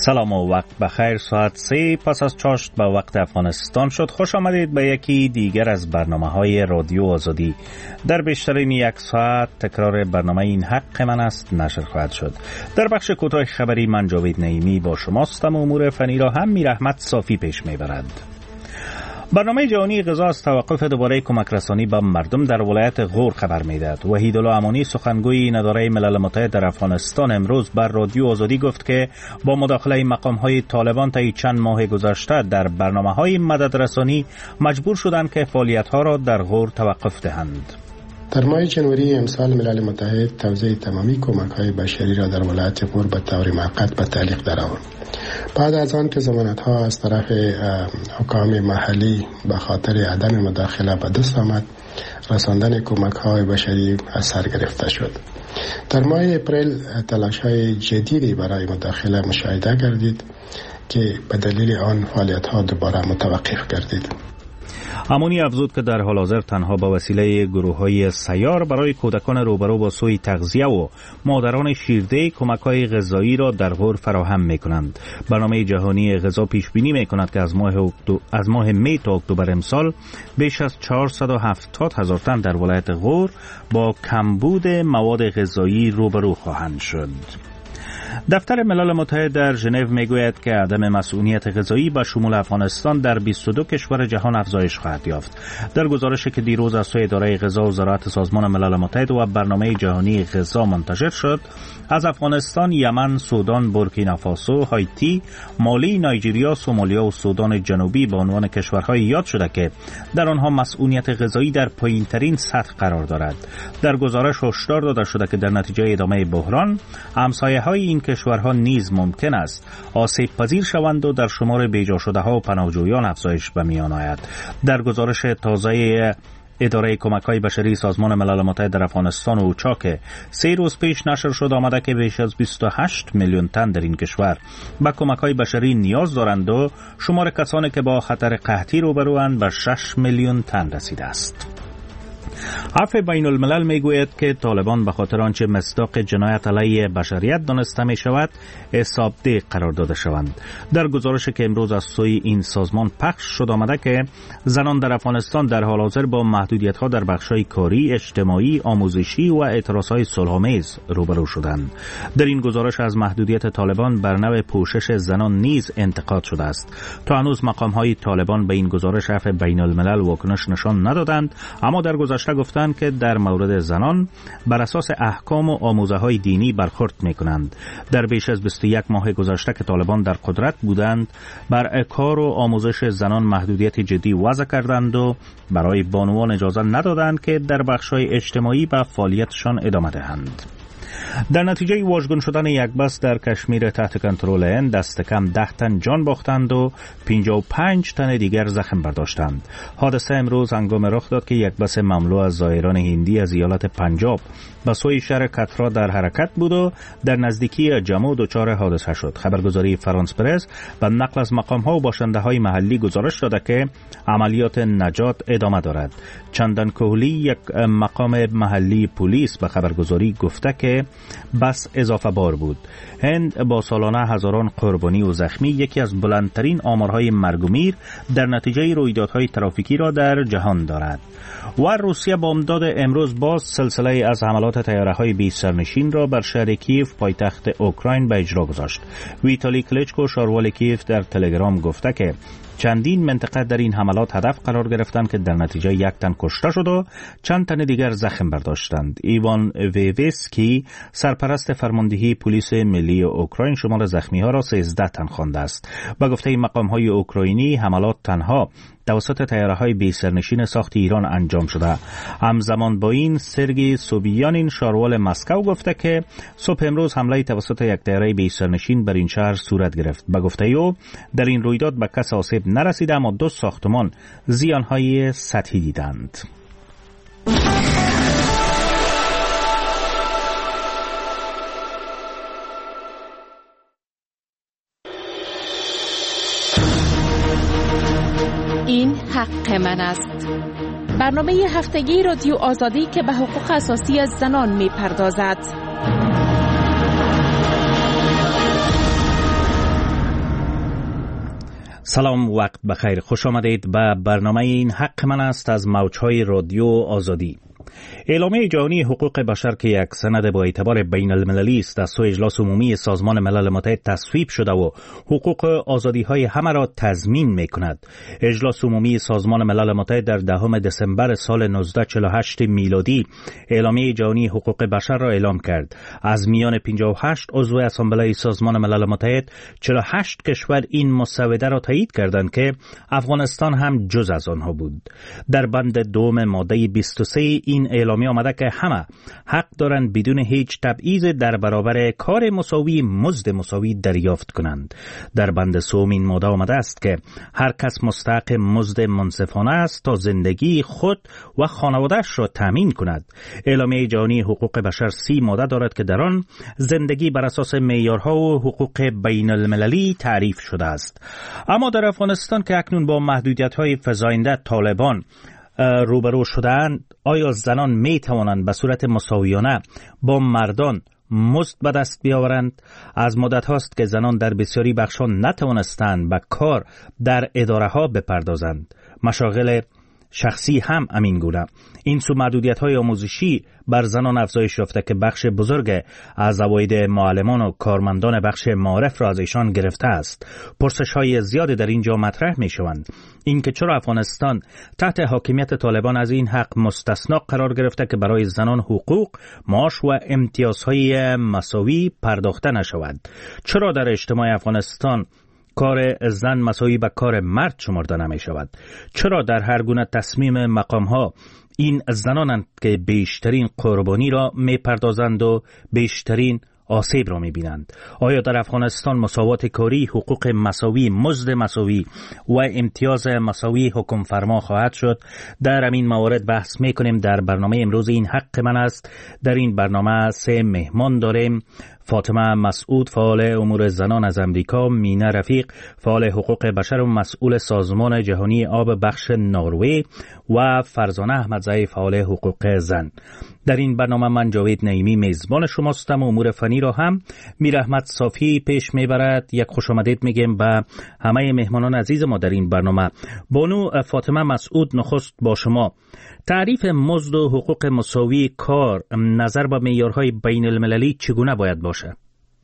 سلام و وقت بخیر. ساعت 3 پس از چاشت به وقت افغانستان شد. خوش آمدید به یکی دیگر از برنامه‌های رادیو آزادی. در بیشترین یک ساعت تکرار برنامه این حق من است نشر خواهد شد. در بخش کوتاه خبری من جاوید نعیمی با شماستم. امور فنی را هم میر احمد صافی پیش میبرد. برنامه جهانی غذا از توقف دوباره کمک رسانی به مردم در ولایت غور خبر میدهد. وحیدالله امانی سخنگوی اداره ملل متحد در افغانستان امروز بر رادیو آزادی گفت که با مداخله مقام‌های طالبان طی چند ماه گذشته در برنامه‌های مددرسانی مجبور شدند که فعالیت‌ها را در غور توقف دهند. در ماه جنوری امسال ملل متحد توزیع تمامی کمک‌های بشری را در ولایت غور به طور موقت به تعلیق درآورد. بعد از آن که ضمانت‌ها از طرف حکام محلی به خاطر عدم مداخله به دست آمد، رساندن کمک‌های بشری از سر گرفته شد. در ماه اپریل تلاش‌های جدیدی برای مداخله مشاهده گردید که به دلیل آن فعالیت‌ها دوباره متوقف گردید. امانی افزود که در حال حاضر تنها با وسیله گروه‌های سیار برای کودکان روبرو با سوء تغذیه و مادران شیرده کمک‌های غذایی را در غور فراهم می‌کنند. برنامه جهانی غذا پیش بینی می‌کند که از ماه می تا اکتبر امسال بیش از 470,000 تن در ولایت غور با کمبود مواد غذایی روبرو خواهند شد. دفتر ملل متحد در ژنو میگوید که عدم مسئولیت غذایی به شمول افغانستان در 22 کشور جهان افزایش خواهد یافت. در گزارشی که دیروز از سوی اداره غذا و زراعت سازمان ملل متحد و برنامه جهانی غذا منتشر شد، از افغانستان، یمن، سودان، بورکینافاسو، هایتی، مالی، نایجریا، سومالیا و سودان جنوبی به عنوان کشورهای یاد شده که در آنها مسئولیت غذایی در پایین‌ترین سطح قرار دارد. در گزارش هشدار داده شده که در نتیجه ادامه بحران، همسایه‌های این کشورها نیز ممکن است آسیب پذیر شوند و در شمار بیجا شده ها و پناهجویان افزایش به میان آید. در گزارش تازه اداره کمک‌های بشری سازمان ملل متحد در افغانستان و اوچا که 3 روز پیش نشر شد آمده که بیش از 28 میلیون تن در این کشور به کمک‌های بشری نیاز دارند و شمار کسانی که با خطر قحطی روبروند به 6 میلیون تن رسیده است. عفو بین الملل میگوید که طالبان به خاطر آنچه مصداق جنایت علیه بشریت دانسته می شود حسابدهی قرار داده شوند. در گزارشی که امروز از سوی این سازمان پخش شد آمده که زنان در افغانستان در حال حاضر با محدودیت‌ها در بخش‌های کاری، اجتماعی، آموزشی و اعتراض‌های صلح‌آمیز روبرو شدند. در این گزارش از محدودیت طالبان بر نوع پوشش زنان نیز انتقاد شده است. تا هنوز مقام‌های طالبان به این گزارش عفو بین الملل واکنش نشان ندادند، اما در گذشته گفتند که در مورد زنان بر اساس احکام و آموزه‌های دینی برخورد می‌کنند. در بیش از 21 ماه گذشته که طالبان در قدرت بودند، بر کار و آموزش زنان محدودیت جدی وضع کردند و برای بانوان اجازه ندادند که در بخش‌های اجتماعی به فعالیتشان ادامه دهند. در نتیجه واژگون شدن یک بس در کشمیر تحت کنترل هند دست کم 10 تن جان باختند و 55 تن دیگر زخم برداشتند. حادثه امروز هنگام رخ داد که یک بس مملو از زائران هندی از ایالت پنجاب به سوی شهر کترا در حرکت بود و در نزدیکی جمو دچار حادثه شد. خبرگزاری فرانس پرس به نقل از مقام‌ها و باشنده‌های محلی گزارش داده که عملیات نجات ادامه دارد. چندان کوهلی، یک مقام محلی پلیس، به خبرگزاری گفته که بس اضافه بار بود. هند با سالانه هزاران قربانی و زخمی یکی از بلندترین آمارهای مرگ و میر در نتیجه رویدادهای ترافیکی را در جهان دارد. و روسیه با امداد امروز باز سلسله از حملات طیاره‌های بی سرنشین را بر شهر کیف پایتخت اوکراین به اجرا گذاشت. ویتالی کلیچکو شاروال کیف در تلگرام گفته که چندین منطقه در این حملات هدف قرار گرفتند که در نتیجه 1 تن کشته شد و چند تن دیگر زخم برداشتند. ایوان ویویسکی سرپرست فرماندهی پلیس ملی اوکراین شمار زخمی‌ها را 13 تن خوانده است. با گفته مقام‌های اوکراینی حملات تنها توسط طیاره‌های بی سرنشین ساخت ایران انجام شده. همزمان با این سرگی سوبیانین شاروال مسکو گفته که صبح امروز حمله توسط یک طیاره بی سرنشین بر این شهر صورت گرفت. با گفته او در این رویداد به کس آسیب نرسیده اما 2 ساختمان زیان‌های سطحی دیدند. این حق من است. برنامه هفتگی رادیو آزادی که به حقوق اساسی از زنان می پردازد. سلام، وقت بخیر. خوش آمدید به برنامه این حق من است از موجهای رادیو آزادی. اعلامیه جهانی حقوق بشر که یک سند با اعتبار بین المللی است از سوی اجلاس عمومی سازمان ملل متحد تصویب شده و حقوق آزادی های همه را تضمین می کند. اجلاس عمومی سازمان ملل متحد در 10 دسامبر سال 1948 میلادی اعلامیه جهانی حقوق بشر را اعلام کرد. از میان 58 عضو اسامبله سازمان ملل متحد 48 کشور این مسوده را تایید کردند که افغانستان هم جز از آنها بود. در بند دوم ماده 23 این اعلامیه آمده که همه حق دارند بدون هیچ تبعیض در برابر کار مساوی مزد مساوی دریافت کنند. در بند سوم این ماده آمده است که هر کس مستحق مزد منصفانه است تا زندگی خود و خانواده‌اش را تامین کند. اعلامیه جهانی حقوق بشر 30 ماده دارد که در آن زندگی بر اساس معیارها و حقوق بین المللی تعریف شده است. اما در افغانستان که اکنون با محدودیت‌های فزاینده طالبان روبرو شده‌اند، آیا زنان می توانند به صورت مساویانه با مردان مزد به دست بیاورند؟ از مدت هاست که زنان در بسیاری بخشان نتوانستند به کار در اداره ها بپردازند. مشاغل شخصی هم همین گونه. این سو محدودیت‌های آموزشی بر زنان افزایش یافته که بخش بزرگ از عواید معلمان و کارمندان بخش معارف را از ایشان گرفته است. پرسش‌های زیادی در اینجا مطرح می‌شوند. اینکه چرا افغانستان تحت حاکمیت طالبان از این حق مستثنا قرار گرفته که برای زنان حقوق، معاش و امتیازهای مساوی پرداخته نشود؟ چرا در اجتماع افغانستان کار زن مساوی به کار مرد شمرده نمی شود؟ چرا در هر گونه تصمیم مقام ها این زنانند که بیشترین قربانی را می پردازند و بیشترین آسیب را می بینند؟ آیا در افغانستان مساوات کاری، حقوق مساوی، مزد مساوی و امتیاز مساوی حکم فرما خواهد شد؟ در همین موارد بحث می کنیم در برنامه امروز این حق من است. در این برنامه 3 مهمان داریم: فاطمه مسعود، فعال امور زنان از امریکا; مینه رفیق، فعال حقوق بشر و مسئول سازمان جهانی آب بخش نروژ; و فرزانه احمدزئی، فعال حقوق زن. در این برنامه من جاوید نعیمی میزبان شماستم و امور فنی را هم میر احمد صافی پیش میبرد. یک خوش آمدید میگیم به همه مهمانان عزیز ما در این برنامه. بانو فاطمه مسعود، نخست با شما. تعریف مزد و حقوق مساوی کار نظر به معیارهای بین المللی چگونه باید باشه؟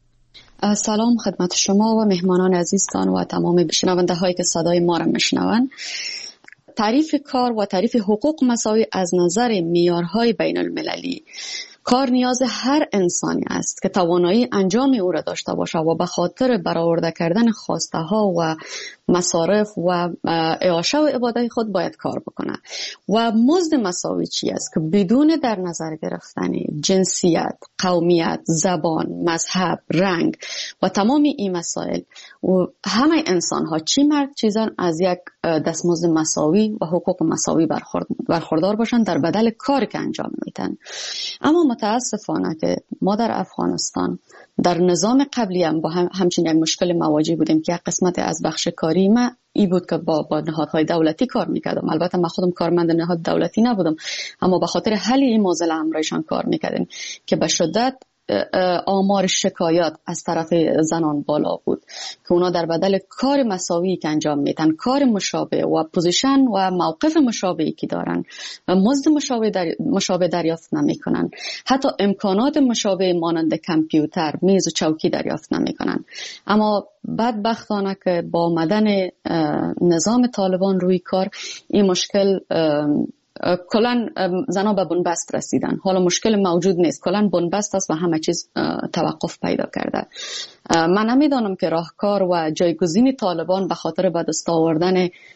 سلام خدمت شما و مهمانان عزیزتان و تمام شنونده هایی که صدای ما را میشنوند. تعریف کار و تعریف حقوق مساوی از نظر معیارهای بین المللی، کار نیاز هر انسانی است که توانایی انجام او را داشته باشد و به خاطر برآورده کردن خواسته ها و مصارف و اعاشه و عبادت خود باید کار بکنه. و مزد مساوی چی است؟ که بدون در نظر گرفتن جنسیت، قومیت، زبان، مذهب، رنگ و تمام این مسائل و همه انسان ها چی مرد چی زن از یک دستمزد مساوی و حقوق مساوی برخوردار باشند در بدل کار که انجام میدن. اما متاسفانه که ما در افغانستان در نظام قبلی هم با همچین یک مشکل مواجه بودیم که یک قسمت از بخش کاری ما ای بود که با نهادهای دولتی کار میکردم. البته من خودم کارمند نهاد دولتی نبودم، اما به خاطر حل این معضل همراهشان کار میکردیم که به شدت آمار شکایات از طرف زنان بالا بود که اونا در بدل کار مساوی که انجام میدن، کار مشابه و پوزیشن و موقف مشابهی که دارن و مزد مشابه دریافت نمیکنن. حتی امکانات مشابه مانند کامپیوتر، میز و چوکی دریافت نمیکنن. اما بدبختانه که با آمدن نظام طالبان روی کار این مشکل کلان زنها به بنبست رسیدن. حالا مشکل موجود نیست، کلان بنبست است و همه چیز توقف پیدا کرده. من نمیدانم که راهکار و جایگزین طالبان به خاطر به دست آوردن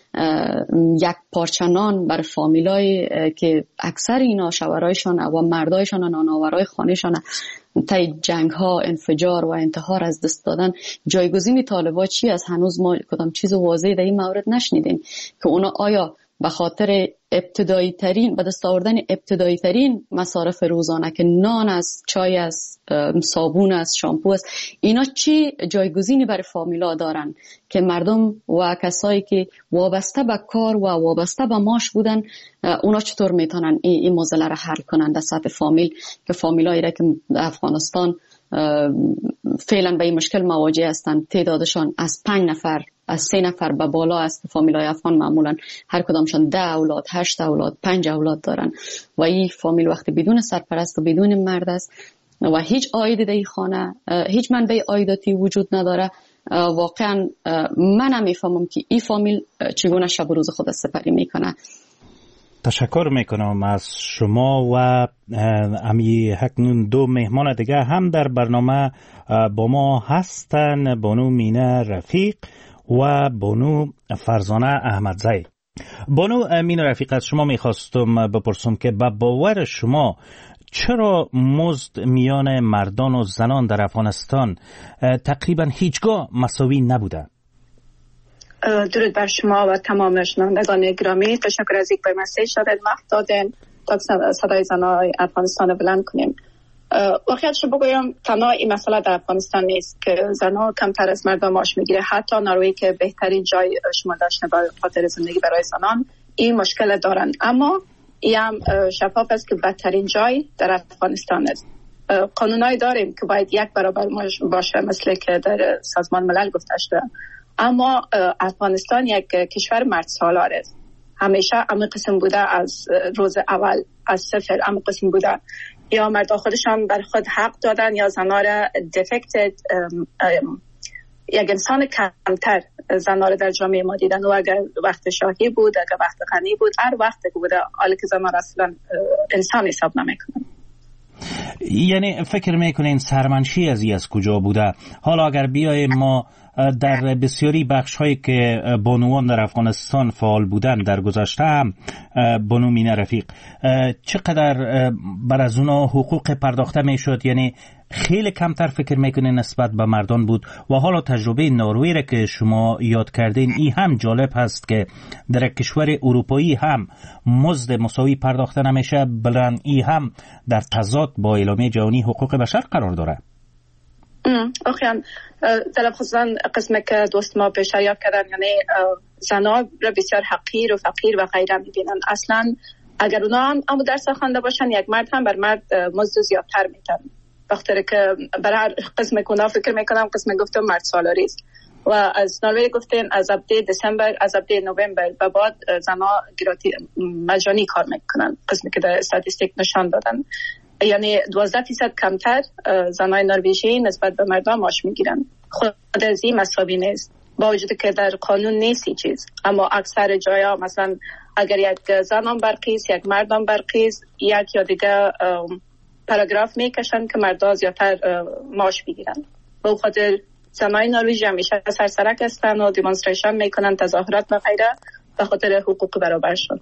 یک پارچه نان بر فامیلای که اکثر اینا شوهرایشان و مردایشان و نانآورای خانهشان طی جنگ ها، انفجار و انتحار از دست دادن، جایگزین طالبان چی است؟ هنوز ما کدام چیز واضحی در این مورد نشنیدیم که اونا آیا به خاطر ابتدایی ترین به دست آوردن ابتدایی ترین مصارف روزانه که نان است، چای است، صابون است، شامپو است، اینا چی جایگزینی برای فامیلا دارن که مردم و کسایی که وابسته به کار و وابسته به معاش بودن اونا چطور میتونن این معضله را حل کنن در سطح فامیل که فامیلایی را که افغانستان فعلا به این مشکل مواجه هستند تعدادشان از 5 نفر از 3 نفر به بالا است. فامیلای افغان معمولا هر کدامشان 10 اولاد، 8 اولاد، 5 اولاد دارن و این فامیل وقتی بدون سرپرست و بدون مرد است و هیچ عایدی در این خانه، هیچ منبع عایداتی وجود نداره، واقعا من هم میفهمم که این فامیل چگونه شب و روز خود سپری میکنه. تشکر میکنم از شما و امی هکنون 2 مهمان دیگه هم در برنامه با ما هستن، بانو مینه رفیق و بانو فرزانه احمدزی. بانو مینه رفیق، از شما میخواستم بپرسم که به باور شما چرا مزد میان مردان و زنان در افغانستان تقریبا هیچگاه مساوی نبوده؟ درود بر شما و تمام شنوندگان گرامی. تشکر از اینکه به مسیج دادید، وقت دادین تا صدای زنای افغانستان رو بلند کنیم. واقعیتش بگویم تنها این مسئله در افغانستان نیست که زنها کمتر از مردان معاش میگیره. حتی نروژ که بهترین جای شما داشته به خاطر زندگی برای زنان این مشکل دارن، اما این هم شفاف است که بدترین جای در افغانستان است. قانونایی داریم که باید 1 برابر باشه، مثل که در سازمان ملل گفته شده، اما افغانستان یک کشور مرد سالار است. همیشه همین قسم بوده، از روز اول از صفر همین قسم بوده. یا مردان خودشان بر خود حق دادن یا زنها را defected، یک انسان کمتر زنها را در جامعه ما دیدن. و اگر وقت شاهی بود، اگر وقت غنی بود، هر وقت که بوده، حالا که زنها را اصلا انسان حساب نمیکنن. یعنی فکر میکنین سرمنشی از کجا بوده؟ حالا اگر بیایم ما در بسیاری بخش هایی که بانوان در افغانستان فعال بودن در گذشته هم، بانو مینه رفیق، چقدر بر از اونا حقوق پرداخته میشد؟ یعنی خیلی کمتر فکر میکنین نسبت به مردان بود؟ و حالا تجربه نروژ را که شما یاد کردین، این هم جالب هست که در کشور اروپایی هم مزد مساوی پرداخته نمیشه، بلکه این هم در تضاد با اعلامیه جهانی حقوق بشر قرار داره. آخیان در خصوصا قسمه که دوست ما پیش یاد کردن، یعنی زنها را بسیار حقیر و فقیر و غیره میبینن. اصلا اگر اونا هم اما درس خوانده باشن، یک مرد هم بر مرد مزد زیادتر میتن، بخاطر که برای هر قسم که اونا فکر میکنم قسم گفتم مرد سالاری است. و از نروژ گفتین از ابتدای دسامبر، از ابتدای نوامبر به بعد زنها مجانی کار میکنن، قسمی که در استاتستیک نشان دادن. یعنی 12% کمتر زنای نروژی نسبت به مردان معاش میگیرن. خود از این مساوی نیست، با وجود که در قانون نیست این چیز، اما اکثر جایا مثلا اگر یک زنان برقیس، یک مردان برقیس، یک یا دیگه پاراگراف میکشن که مردان زیادتر معاش بگیرن. به خاطر زنای نروژی همیشه سرسرک هستن و دیمونستریشن میکنن، تظاهرات و غیره، به خاطر حقوق برابرشون.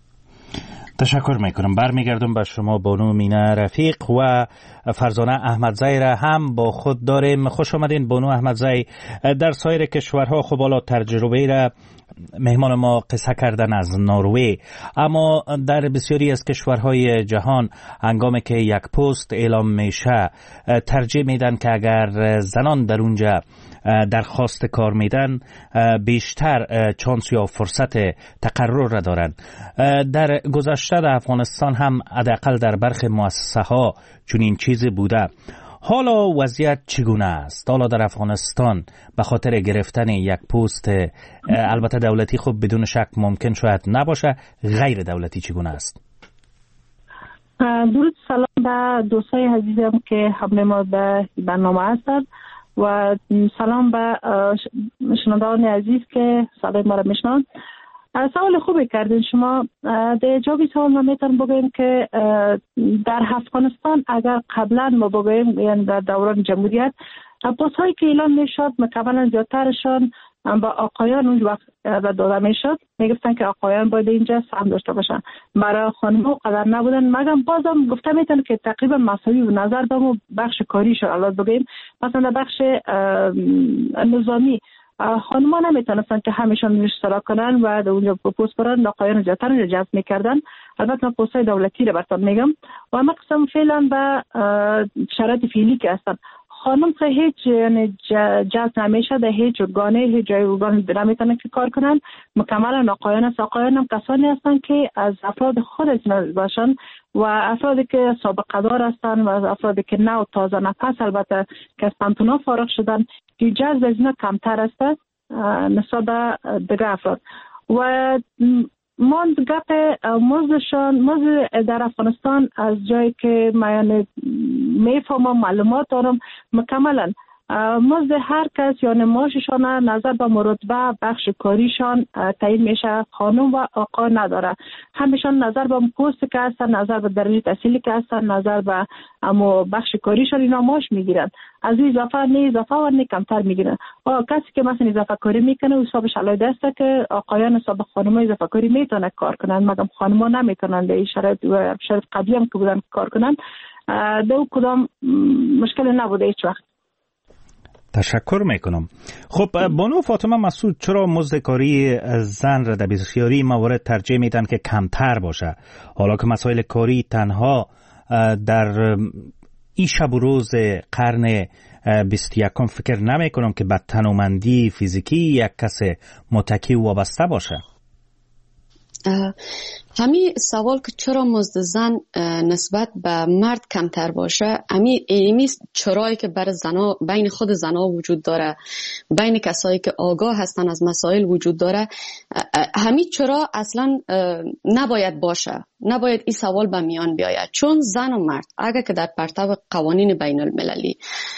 تشکر میکنم. برمیگردم به شما بانو مینه رفیق و فرزانه احمدزی را هم با خود داریم. خوش آمدین بانو احمدزی. در سایر کشورها خب حالا تجربه را مهمان ما قصه کردن از نروژ، اما در بسیاری از کشورهای جهان هنگامی که یک پست اعلام میشه ترجیح میدن که اگر زنان در اونجا درخواست کار میدن بیشتر چانس یا فرصت تقرر را دارن. در گذشته در افغانستان هم حداقل در برخی مؤسسه ها چنین چیزی بوده. حالا وضعیت چگونه است؟ حالا در افغانستان به خاطر گرفتن یک پست البته دولتی خب بدون شک ممکن شاید نباشه، غیر دولتی چگونه است؟ درود، سلام به دوستای عزیزم که همراه ما به برنامه هستند و سلام به شنوندگان عزیز که صدای ما را میشنوند. سوال خوبی کردین شما. در جوابی سوال ما میتونم بگویم که در افغانستان اگر قبلا ما بگویم یعنی در دوران جمهوریت پست هایی که اعلام میشد مکملا زیادترشان با آقایان اون وقت داده میشد. میگفتن که آقایان باید اینجا سهم داشته باشن، برای خانم‌ها قدر نبودن. مگم بازم گفته میتونم که تقریبا مساوی و نظر به بخش کاری شد. الان بگیم مثلا بخش نظامی خانم‌ها نمیتونستن که همیشون اشتراک کنن و در اونجا پست برن، آقایان زیادتر جذب میکردن. البته من پست‌های دولتی رو براتون میگم و اما قسم فعلا به شرایط فعلی که هستن خانم که هیچ یعنی جذب نمیشه، در هیچ ارگانه هیچ جای ارگان نمیتونن که کار کنن. مکملا آقایان است. آقایان هم کسانی هستن که از افراد خود باشن و افرادی که سابقه دار هستن و افرادی که نو تازه نفس البته که از پانتونا فارغ شدن که جذب از اینا کمتر است. نسبت به دیگر افراد. و ما گپ مزد در افغانستان از جایی که من میفهمم معلومات دارم مکملا مزد هر کس یا معاششان نظر به مرتبه بخش کاریشان تعیین میشه، خانم و آقا نداره. همیشان نظر به پست که هستن، نظر به درجه تحصیلی که هستن، نظر به اما بخش کاریشان اینا معاش میگیرن. از این اضافه نه اضافه و نه کمتر میگیرن. کسی که مثلا اضافه کاری میکنه حسابش علایده است که آقایان حساب خانم‌ها اضافه کاری میتونه کار کنن، مگر خانم‌ها نمیتونن. در این شرایط و شرایط قبلی هم که بودن کار کنن دو کدام مشکل نبوده هیچ وقت. تشکر میکنم. خب بانو فاطمه مسعود، چرا مزد کاری زن را در بسیاری موارد ترجیح میدن که کمتر باشه، حالا که مسائل کاری تنها در این شب و روز قرن 21 فکر نمی کنم که به تنومندی فیزیکی یک کس متکی وابسته باشه؟ همین سوال که چرا مزد زن نسبت به مرد کمتر باشه، همین چرایی که بر زنا بین خود زنا وجود داره، بین کسایی که آگاه هستن از مسائل وجود داره، همین چرا اصلا نباید باشه، نباید این سوال به میان بیاید. چون زن و مرد اگر که در پرتو قوانین بین المللی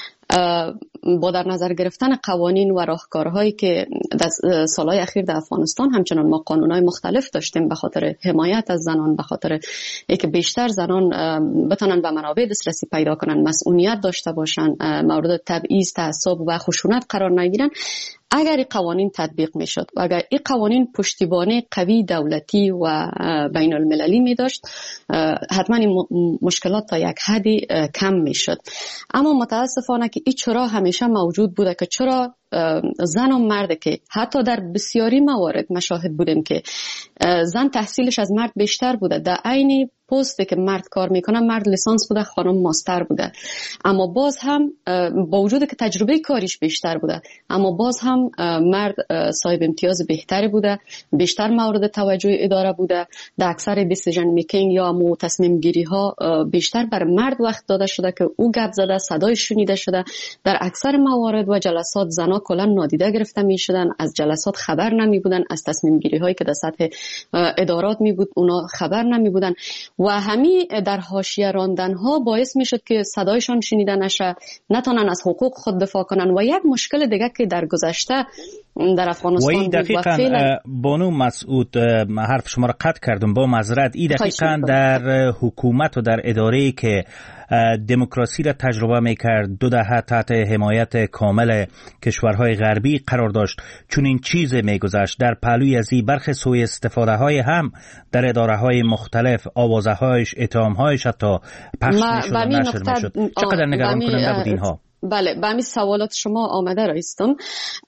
با در نظر گرفتن قوانین و راهکارهایی که در سالهای اخیر در افغانستان همچنان ما قانونهای مختلف داشتیم به خاطر حمایت از زنان، به خاطر اینکه بیشتر زنان بتونن به منابع دسترسی پیدا کنن، مسئولیت داشته باشن، مورد تبعیض، تعصب و خشونت قرار نگیرن. اگر این قوانین تطبیق می شد و اگر این قوانین پشتیبانی قوی دولتی و بین المللی می داشت، حتما این مشکلات تا یک حدی کم می شد. اما متاسفانه که این چرا همیشه موجود بوده که چرا زن و مرد که حتی در بسیاری موارد مشاهد بودیم که زن تحصیلش از مرد بیشتر بوده، در عین پستی که مرد کار میکنه مرد لیسانس بوده، خانم ماستر بوده، اما باز هم با وجود که تجربه کاریش بیشتر بوده، اما باز هم مرد صاحب امتیاز بهتری بوده، بیشتر مورد توجه اداره بوده. در اکثر دیسیژن میکینگ یا تصمیم گیری ها بیشتر بر مرد وقت داده شده که او گپ زده، صدای شنیده شده. در اکثر موارد و جلسات زنا کلا نادیده گرفته می شدن، از جلسات خبر نمی بودن، از تصمیم گیری هایی که در سطح ادارات می بود اونا خبر نمی بودن و همین در حاشیه راندن ها باعث می شد که صدایشان شنیده نشه، نتونن از حقوق خود دفاع کنن. و یک مشکل دیگه که در گذشته در افغانستان بود دقیقاً بانو مسعود، حرف شما را قطع کردم با معذرت، این دقیقاً در حکومت و در اداره‌ای که دموکراسی را تجربه میکرد، 2 دهه تحت حمایت کامل کشورهای غربی قرار داشت، چون این چیز میگذشت. در پهلوی از این برخی سوء استفاده های هم در اداره های مختلف، آوازه هایش، اتهام هایش حتی پخش میشد و نشر میشد. چقدر نگران کننده بود اینها؟ بله، به همین سوالات شما آمده رایستم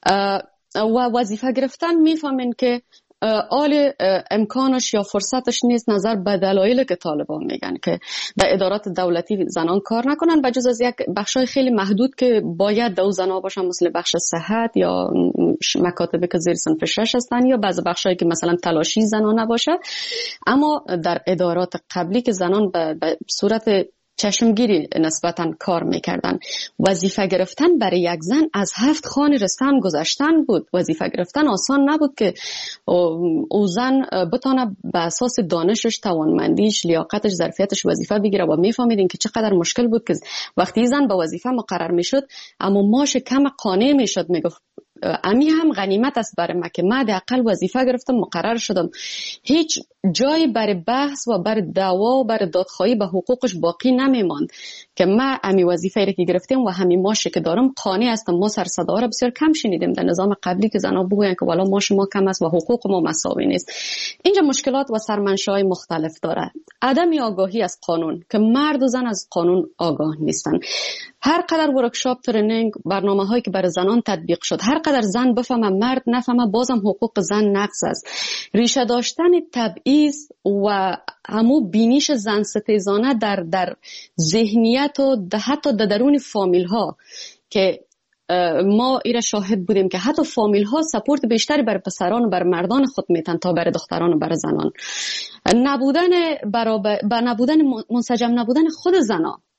و وظیفه گرفتن میفهمین که آل امکانش یا فرصتش نیست نظر به دلایلی که طالبان میگن که در ادارات دولتی زنان کار نکنن، بجز از یک بخشای خیلی محدود که باید دو زنا باشن، مثل بخش صحت یا مکاتبی که زیر صنف 6 هستن، یا بعضی بخشایی که مثلا تلاشی زنان نباشه. اما در ادارات قبلی که زنان به صورت چشمگیری نسبتاً کار میکردن، وظیفه گرفتن برای یک زن از 7 خانه رستم گذشتن بود. وظیفه گرفتن آسان نبود که او زن بتونه به اساس دانشش، توانمندیش، لیاقتش، ظرفیتش وظیفه بگیره و میفهمیدین که چقدر مشکل بود که وقتی زن به وظیفه مقرر میشد اما ماش کم قانع میشد، میگفت امی هم غنیمت است برای من که من حداقل وظیفه گرفتم، مقرر شدم. هیچ جایی برای بحث و برای دعوا و برای دادخواهی به حقوقش باقی نمیماند که من امی وظیفه را که گرفتم و همین ماشی که دارم قانع هستم. ما سر صدا را بسیار کم شنیدیم در نظام قبلی که زنا بگوین که والا ماش ما کم است و حقوق ما مساوی نیست. اینجا مشکلات و سرمنشأهای مختلف داره. عدم آگاهی از قانون که مرد و زن از قانون آگاه نیستن. هر قدر ورکشاپ، ترنینگ، برنامه‌هایی که برای زنان تطبیق شد، هر قدر زن بفهمه مرد نفهمه، بازم حقوق زن نقض است. ریشه داشتن تبعیض و همو بینیش زن ستیزانه در ذهنیت و حتی در درون فامیل ها که ما ایره شاهد بودیم که حتی فامیل ها سپورت بیشتری بر پسران و بر مردان خود میتن تا بر دختران و بر زنان. نبودن منسجم نبودن خود زنا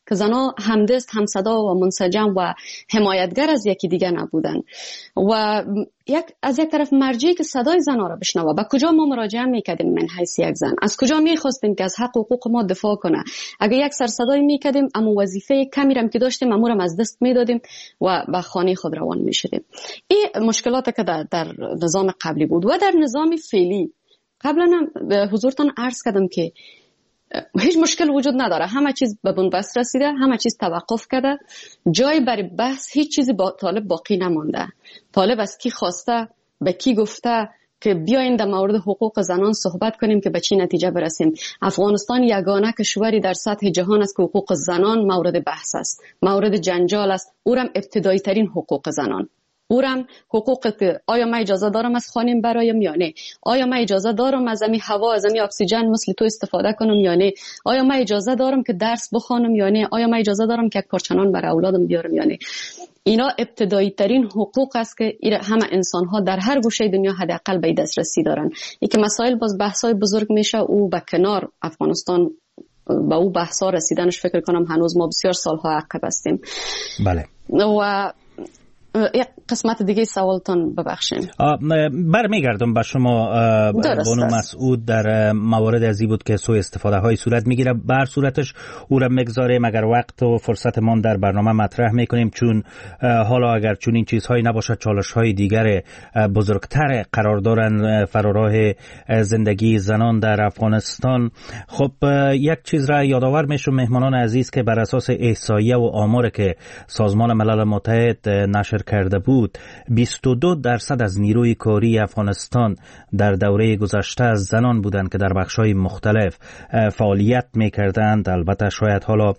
که زنها همدست، همصدا و منسجم و حمایتگر از یکی دیگه نبودن و از یک طرف مرجعی که صدای زنها را بشنوه. به کجا ما مراجعه میکردیم من حیث یک زن؟ از کجا میخواستیم که از حق و حقوق ما دفاع کنه؟ اگه یک سر صدای میکردیم اما وظیفه کمی رم که داشتیم امورم از دست میدادیم و به خانه خود روان میشدیم. این مشکلاتی که در نظام قبلی بود. و در نظام فعلی قبلا هم به حضورتان عرض کردم که هیچ مشکل وجود نداره، همه چیز به بنبست رسیده، همه چیز توقف کرده، جای برای بحث هیچ چیزی با طالب باقی نمانده. طالب از کی خواسته، به کی گفته که بیاین در مورد حقوق زنان صحبت کنیم که به چی نتیجه برسیم. افغانستان یگانه کشوری در سطح جهان است که حقوق زنان مورد بحث است، مورد جنجال است. اونم ابتدایی ترین حقوق زنان، اونم حقوق که آیا من اجازه دارم از خانم برایم یا نه، آیا من اجازه دارم از امی هوا، از امی اکسیژن مثل تو استفاده کنم یا نه، آیا من اجازه دارم که درس بخوانم یا نه، آیا من اجازه دارم که یک پارچه نان برای اولادم بیارم یا نه. اینا ابتدایی ترین حقوق است که همه انسان ها در هر گوشه دنیا حداقل به دسترسی دارن. این که مسائل باز بحثای بزرگ میشه، او به کنار افغانستان با او بحثا رسیدنش فکر کنم هنوز ما بسیار سالها عقب هستیم. بله. و یک قسمت دیگه سوالتان ببخشیم. برمیگردم به شما بانو مسعود. در موارد ازی بود که سوء استفاده های صورت میگیره، بر صورتش او را مگذاریم، اگر وقت و فرصت من در برنامه مطرح میکنیم، چون حالا اگر چون این چیزهای نباشه چالش های دیگر بزرگتر قرار دارن فراراه زندگی زنان در افغانستان. خب یک چیز را یادآور میشم مهمانان عزیز که بر اساس احصایه و آمار که سازمان ملل متحد نشر کرده بود، 22% از نیروی کاری افغانستان در دوره گذشته از زنان بودند که در بخش‌های مختلف فعالیت می‌کردند. البته شاید حالا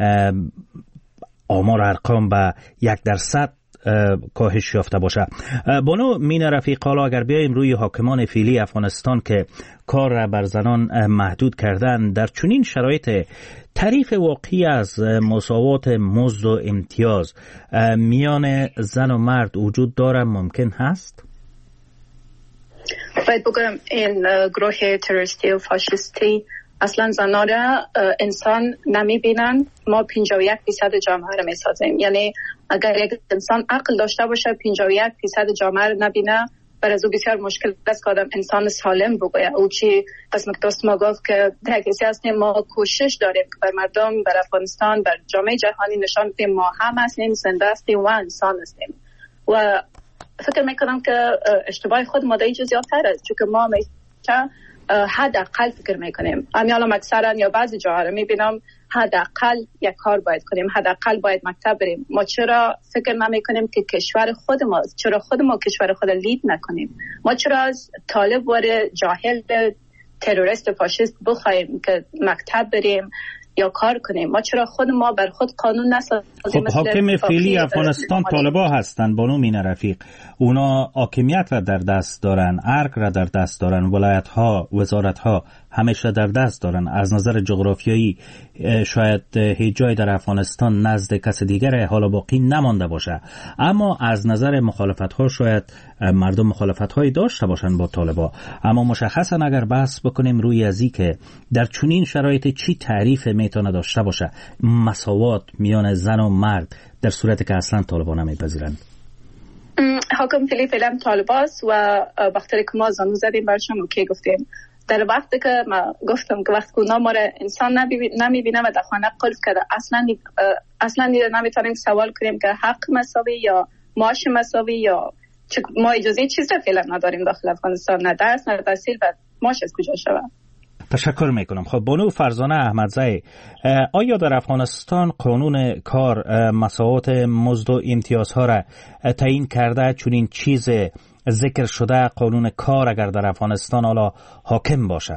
آمار ارقام به 1% کاهش یافته باشه. بانو مینا رفیق، حالا اگر بیایم روی حاکمان فعلی افغانستان که کار را بر زنان محدود کردن، در چنین شرایط تعریف واقعی از مساوات مزد و امتیاز میان زن و مرد وجود داره، ممکن هست؟ باید بگم این گروه تروریستی و فاشیستی اصلا زنها را انسان نمی بینن. ما 51% جامعه را می سازیم، یعنی اگر یک انسان عقل داشته باشه 51% جامعه را نبینه، برای از او بسیار مشکل است که آدم انسان سالم بگوید. او چی قسم که دوست ما گفت که در کسی هستیم، ما کوشش داریم که بر مردم، بر افغانستان، بر جامعه جهانی نشان بدیم ما هم هستیم، زنده هستیم و انسان هستیم. و فکر میکنم که اشتباه خود ما در اینجا زیادتر است، چون که ما حداقل فکر میکنیم. امیالم اکثرا یا بعضی جاها رو میبینم حداقل یک کار باید کنیم، حداقل باید مکتب بریم. ما چرا فکر نمیکنیم که کشور خود ما، چرا خود ما کشور خود لید نکنیم؟ ما چرا از طالب و جاهل تروریست فاشیست بخوایم که مکتب بریم یا کار کنیم؟ ما چرا خود ما بر خود قانون نسازیم؟ خب حاکم فعلی افغانستان طالبا هستن بانو مینا رفیق، اونا حاکمیت را در دست دارن، ارگ را در دست دارن، ولایت ها، وزارت ها همیشه در دست دارن. از نظر جغرافیایی شاید هیچ جای در افغانستان نزد کس دیگر حالا باقی نمانده باشه، اما از نظر مخالفت ها شاید مردم مخالفت هایی داشته باشن با طالبا. اما مشخصا اگر بحث بکنیم روی ازی که در چنین شرایط چی تعریف میتونه داشته باشه مساوات میان زن و مرد در صورتی که اصلا طالبا نمیپذیرند. حاکم فعلی فعلا طالباست و وقتی که ما زانو زدیم برشون اوکی گفتیم. در وقتی که ما گفتم که وقتی که اونا ما را انسان نمیبینه و در خانه قلف کرده، اصلا نمیتونیم سوال کنیم که حق مساوی یا معاش مساوی یا ما اجازه چیز را فعلا نداریم داخل افغانستان، نه درس نه تحصیل و معاش از کجا شود. تشکر میکنم. خب بانو فرزانه احمدزی، آیا در افغانستان قانون کار مساوات مزد و امتیازها را تعیین کرده؟ چون این چیز ذکر شده قانون کار اگر در افغانستان حالا حاکم باشه؟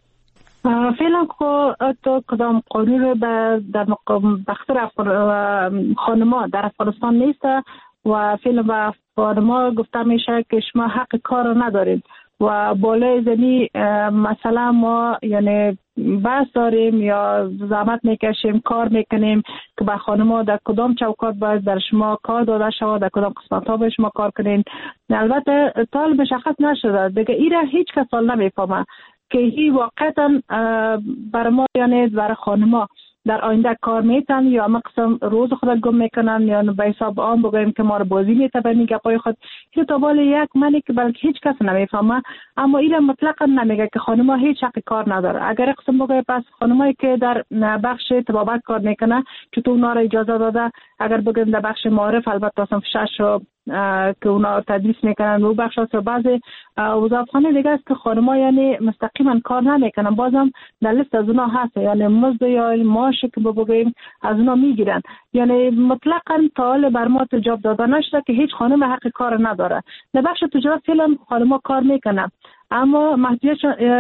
فعلا تو کدام قانون در بخشر خانما در افغانستان نیست و فعلا به خانما گفته میشه که شما حق کار رو ندارید و بالای زنی مثلا ما یعنی بحث داریم یا زحمت میکشیم کار میکنیم که به خانم‌ها در کدام چوکات باید در شما کار داده شود، در کدام قسمت ها به شما کار کنین. البته تا مشخص نشده دیگه، ایره هیچ کس نمیفهمه که این واقعا برای ما یعنی برای خانم‌ها در آینده کار میتن یا مقسم روز خود گم میکنن یا به حساب آن بگویم که ما رو بازی میتبه میگه پای خود که تا بال یک منی که بلکه هیچ کس نمیفهمه. اما این مطلقا نمیگه که خانم ها هیچ حق کار نداره. اگر قسم بگه پس خانمایی که در بخش طبابت کار میکنه چطور اونا رو اجازه داده؟ اگر بگیم در بخش معارف البته صنف 6 رو که اونا تدریس میکنن و بخش هست و بعضی وظایفخانه دیگه است که خانم‌ها یعنی مستقیما کار نمیکنن، بازم در لیست از اونا هست، یعنی مزد یا معاش که بگیم از اونا میگیرن. یعنی مطلقا تا حال بر ما جواب داده نشده که هیچ خانم حق کار نداره. در بخش تجارت فعلا خانم‌ها کار میکنن، اما محدودیت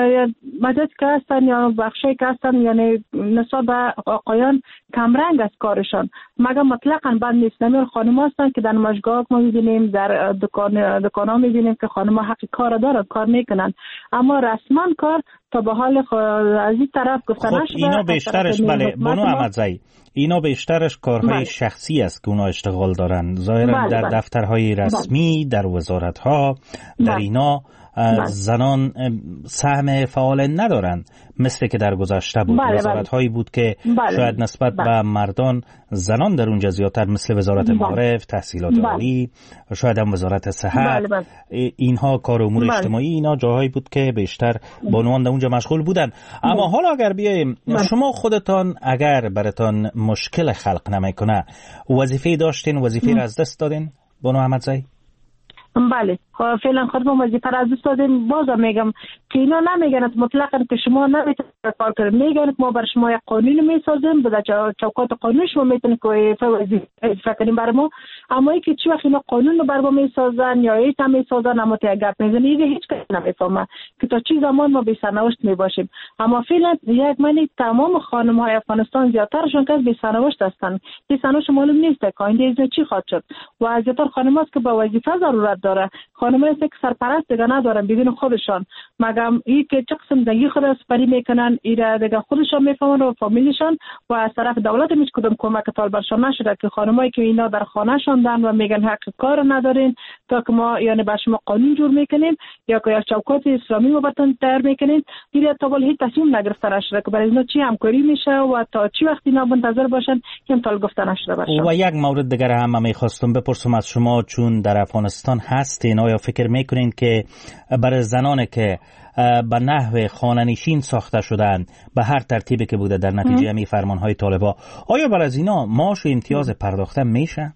که هستن یا بخشی که هستن یعنی نسبت به آقایان کمرنگ از کارشان، مگر مطلقاً بند نیست. نمیر خانم هستن که در نمایشگاه ما می‌بینیم، در دکان‌ها می‌بینیم که خانم‌ها حق کار دارن، کار میکنن، اما رسما کار تا به حال از این طرف گفته نشده. اینا بیشترش بله بانو احمدزئی، اینا بیشترش کارهای شخصی است که اونا اشتغال دارن ظاهرا در دفترهای رسمی، در وزارت‌ها، در اینا زنان سهم فعال ندارن مثل که در گذشته بود. وزارت‌هایی بود که شاید نسبت به مردان زنان در اونجا زیادتر، مثل وزارت معارف، تحصیلات عالی، شاید هم وزارت صحت، اینها کار امور اجتماعی، اینا جاهایی بود که بیشتر بانوان در اونجا مشغول بودن. اما حالا اگر بیایم شما خودتان اگر براتان مشکل خلق نمیکنه وظیفه داشتین، وظیفه را از دست دادین بانو احمدزئی؟ بله فعلا خودم وظیفه را از دست دادیم. بازم میگم که اینا نمیگن مطلقاً که شما نمیتونید کار کنید، میگن که ما بر شما یک قانون میسازیم، به چوکات قانون شما میتونید که وظیفه کنیم بر ما، اما اینکه چی وقت اینا قانون رو بر ما میسازن یا ایت هم میسازن اما تا گپ میزنه دیگه هیچ کس نمیفهمه که تا چی زمان ما بی سرنوشت میباشیم. اما فعلا یک معنی تمام خانم های افغانستان زیادترشون که بی سرنوشت هستن، بی سرنوشت معلوم نیست که آینده چی خواهد شد و زیادتر خانم هست که با وظیفه ضرورت داره. خانم‌ها هست که سرپرست دیگه ندارن بدون خودشان، مگم این که چه قسم زندگی خود سپری میکنن ایرا دیگه خودشان میفهمن و فامیلشان و از طرف دولت هیچ کدوم کمک طالب برشان نشده که خانمایی که اینا در خانه شوندن و میگن حق کار ندارین تا که ما یعنی بر شما قانون جور میکنیم یا که چوکات اسلامی ما براتون تیار میکنیم، دیگه تا ولی هیچ تصمیم نگرفته نشده که برای اینا چی همکاری میشه و تا چی وقتی اینا منتظر باشن که امتحان گفته نشده باشه. و یک مورد دیگر هم میخواستم بپرسم از شما، چون در افغانستان هستین، آیا فکر میکنین که برای زنانی که به نحو خانه‌نشین ساخته شدن به هر ترتیبی که بوده در نتیجه می فرمانهای طالبا، آیا برای از اینا معاش و امتیاز پرداخته میشه؟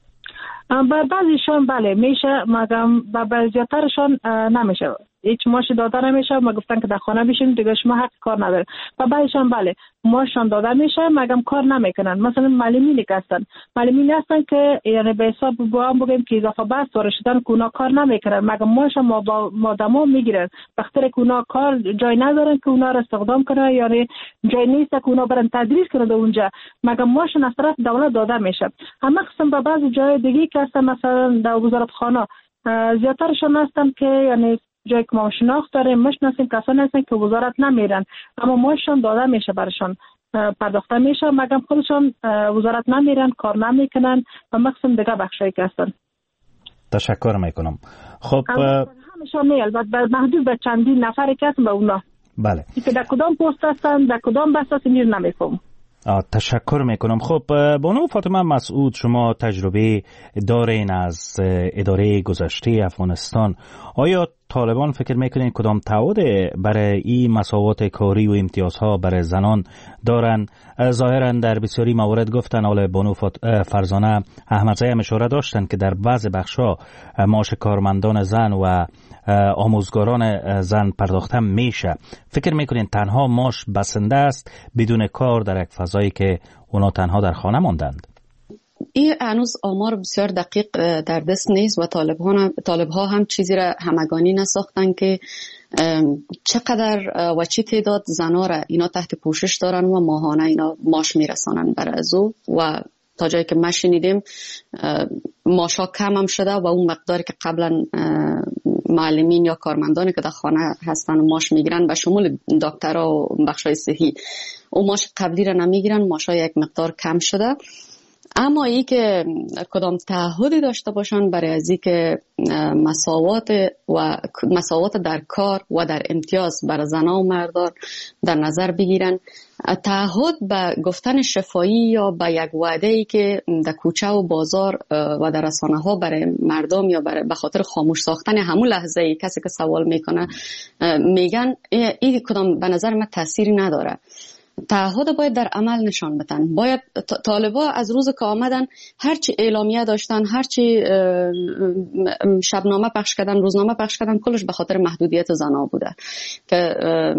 بر بعضیشان بله میشه، مگم بر زیادترشان نمیشه، هیچ معاش داده نمیشه. ما گفتن که در خانه بشین دیگه شما حق کار نداره. و بعضیشان بله معاششان داده میشه مگم کار نمیکنن. مثلا معلمینی که هستن، معلمینی هستن که یعنی به حساب با هم بگیم که اضافه بس داره شدن که اونا کار نمیکنن مگم معاش ماداما میگیرن، بخاطر که اونا کار جای ندارن که اونا رو استخدام کنه، یعنی جای نیست که اونا برن تدریس کنه اونجا، مگم معاششون از طرف دولت داده میشه. اما قسم به بعضی جای دیگه که هستن مثلا در وزارت خانه زیادترشون هستن که یعنی جایی که ما شناخت داریم مشناسیم کسانی هستن که وزارت نمیرن اما معاششون داده میشه، برشان پرداخته میشه، مگم خودشون وزارت نمیرن، کار نمیکنن و مقسم دیگه بخشایی که هستن. تشکر میکنم. خب همیشه نه، البته محدود به چندین نفری که هستن به اونا. بله. که در کدام پست هستن، در کدام بخش هستن نمیفهم. تشکر میکنم. خب بانو فاطمه مسعود، شما تجربه دارین از اداره گذشته افغانستان، آیا طالبان فکر میکنین کدام تعهد برای این مساوات کاری و امتیازها برای زنان دارن؟ ظاهرا در بسیاری موارد گفتن، حالا بانو فرزانه احمدزئی هم اشاره داشتن که در بعض بخشا معاش کارمندان زن و آموزگاران زن پرداخته میشه. فکر میکنین تنها معاش بسنده است بدون کار در یک فضایی که اونا تنها در خانه ماندند؟ این هنوز آمار بسیار دقیق در دست نیست و طالب‌ها هم چیزی را همگانی نساختن که چقدر و چی تعداد زنا را اینا تحت پوشش دارن و ماهانه اینا معاش میرسانن برای ازو و تا جایی که ما شنیدیم معاشا کم هم شده و اون مقداری که قبلا معلمین یا کارمندانی که در خانه هستن و معاش میگیرن به شمول دکترها و بخشای صحی اون معاش قبلی را نمیگیرن، معاشا یک مقدار کم شده. اما ای که کدام تعهدی داشته باشن برای از که مساوات در کار و در امتیاز برای زنان و مردان در نظر بگیرن. تعهد به گفتن شفاهی یا به یک وعده ای که در کوچه و بازار و در رسانه ها برای مردم یا به خاطر خاموش ساختن همون لحظه ای کسی که سوال میکنه میگن این کدام به نظر من تأثیری نداره. تعهد باید در عمل نشان بدن. باید طالبا از روز که آمدن هرچی اعلامیه داشتن، هرچی شبنامه پخش کردن، روزنامه پخش کردن، کلش به خاطر محدودیت زنا بوده که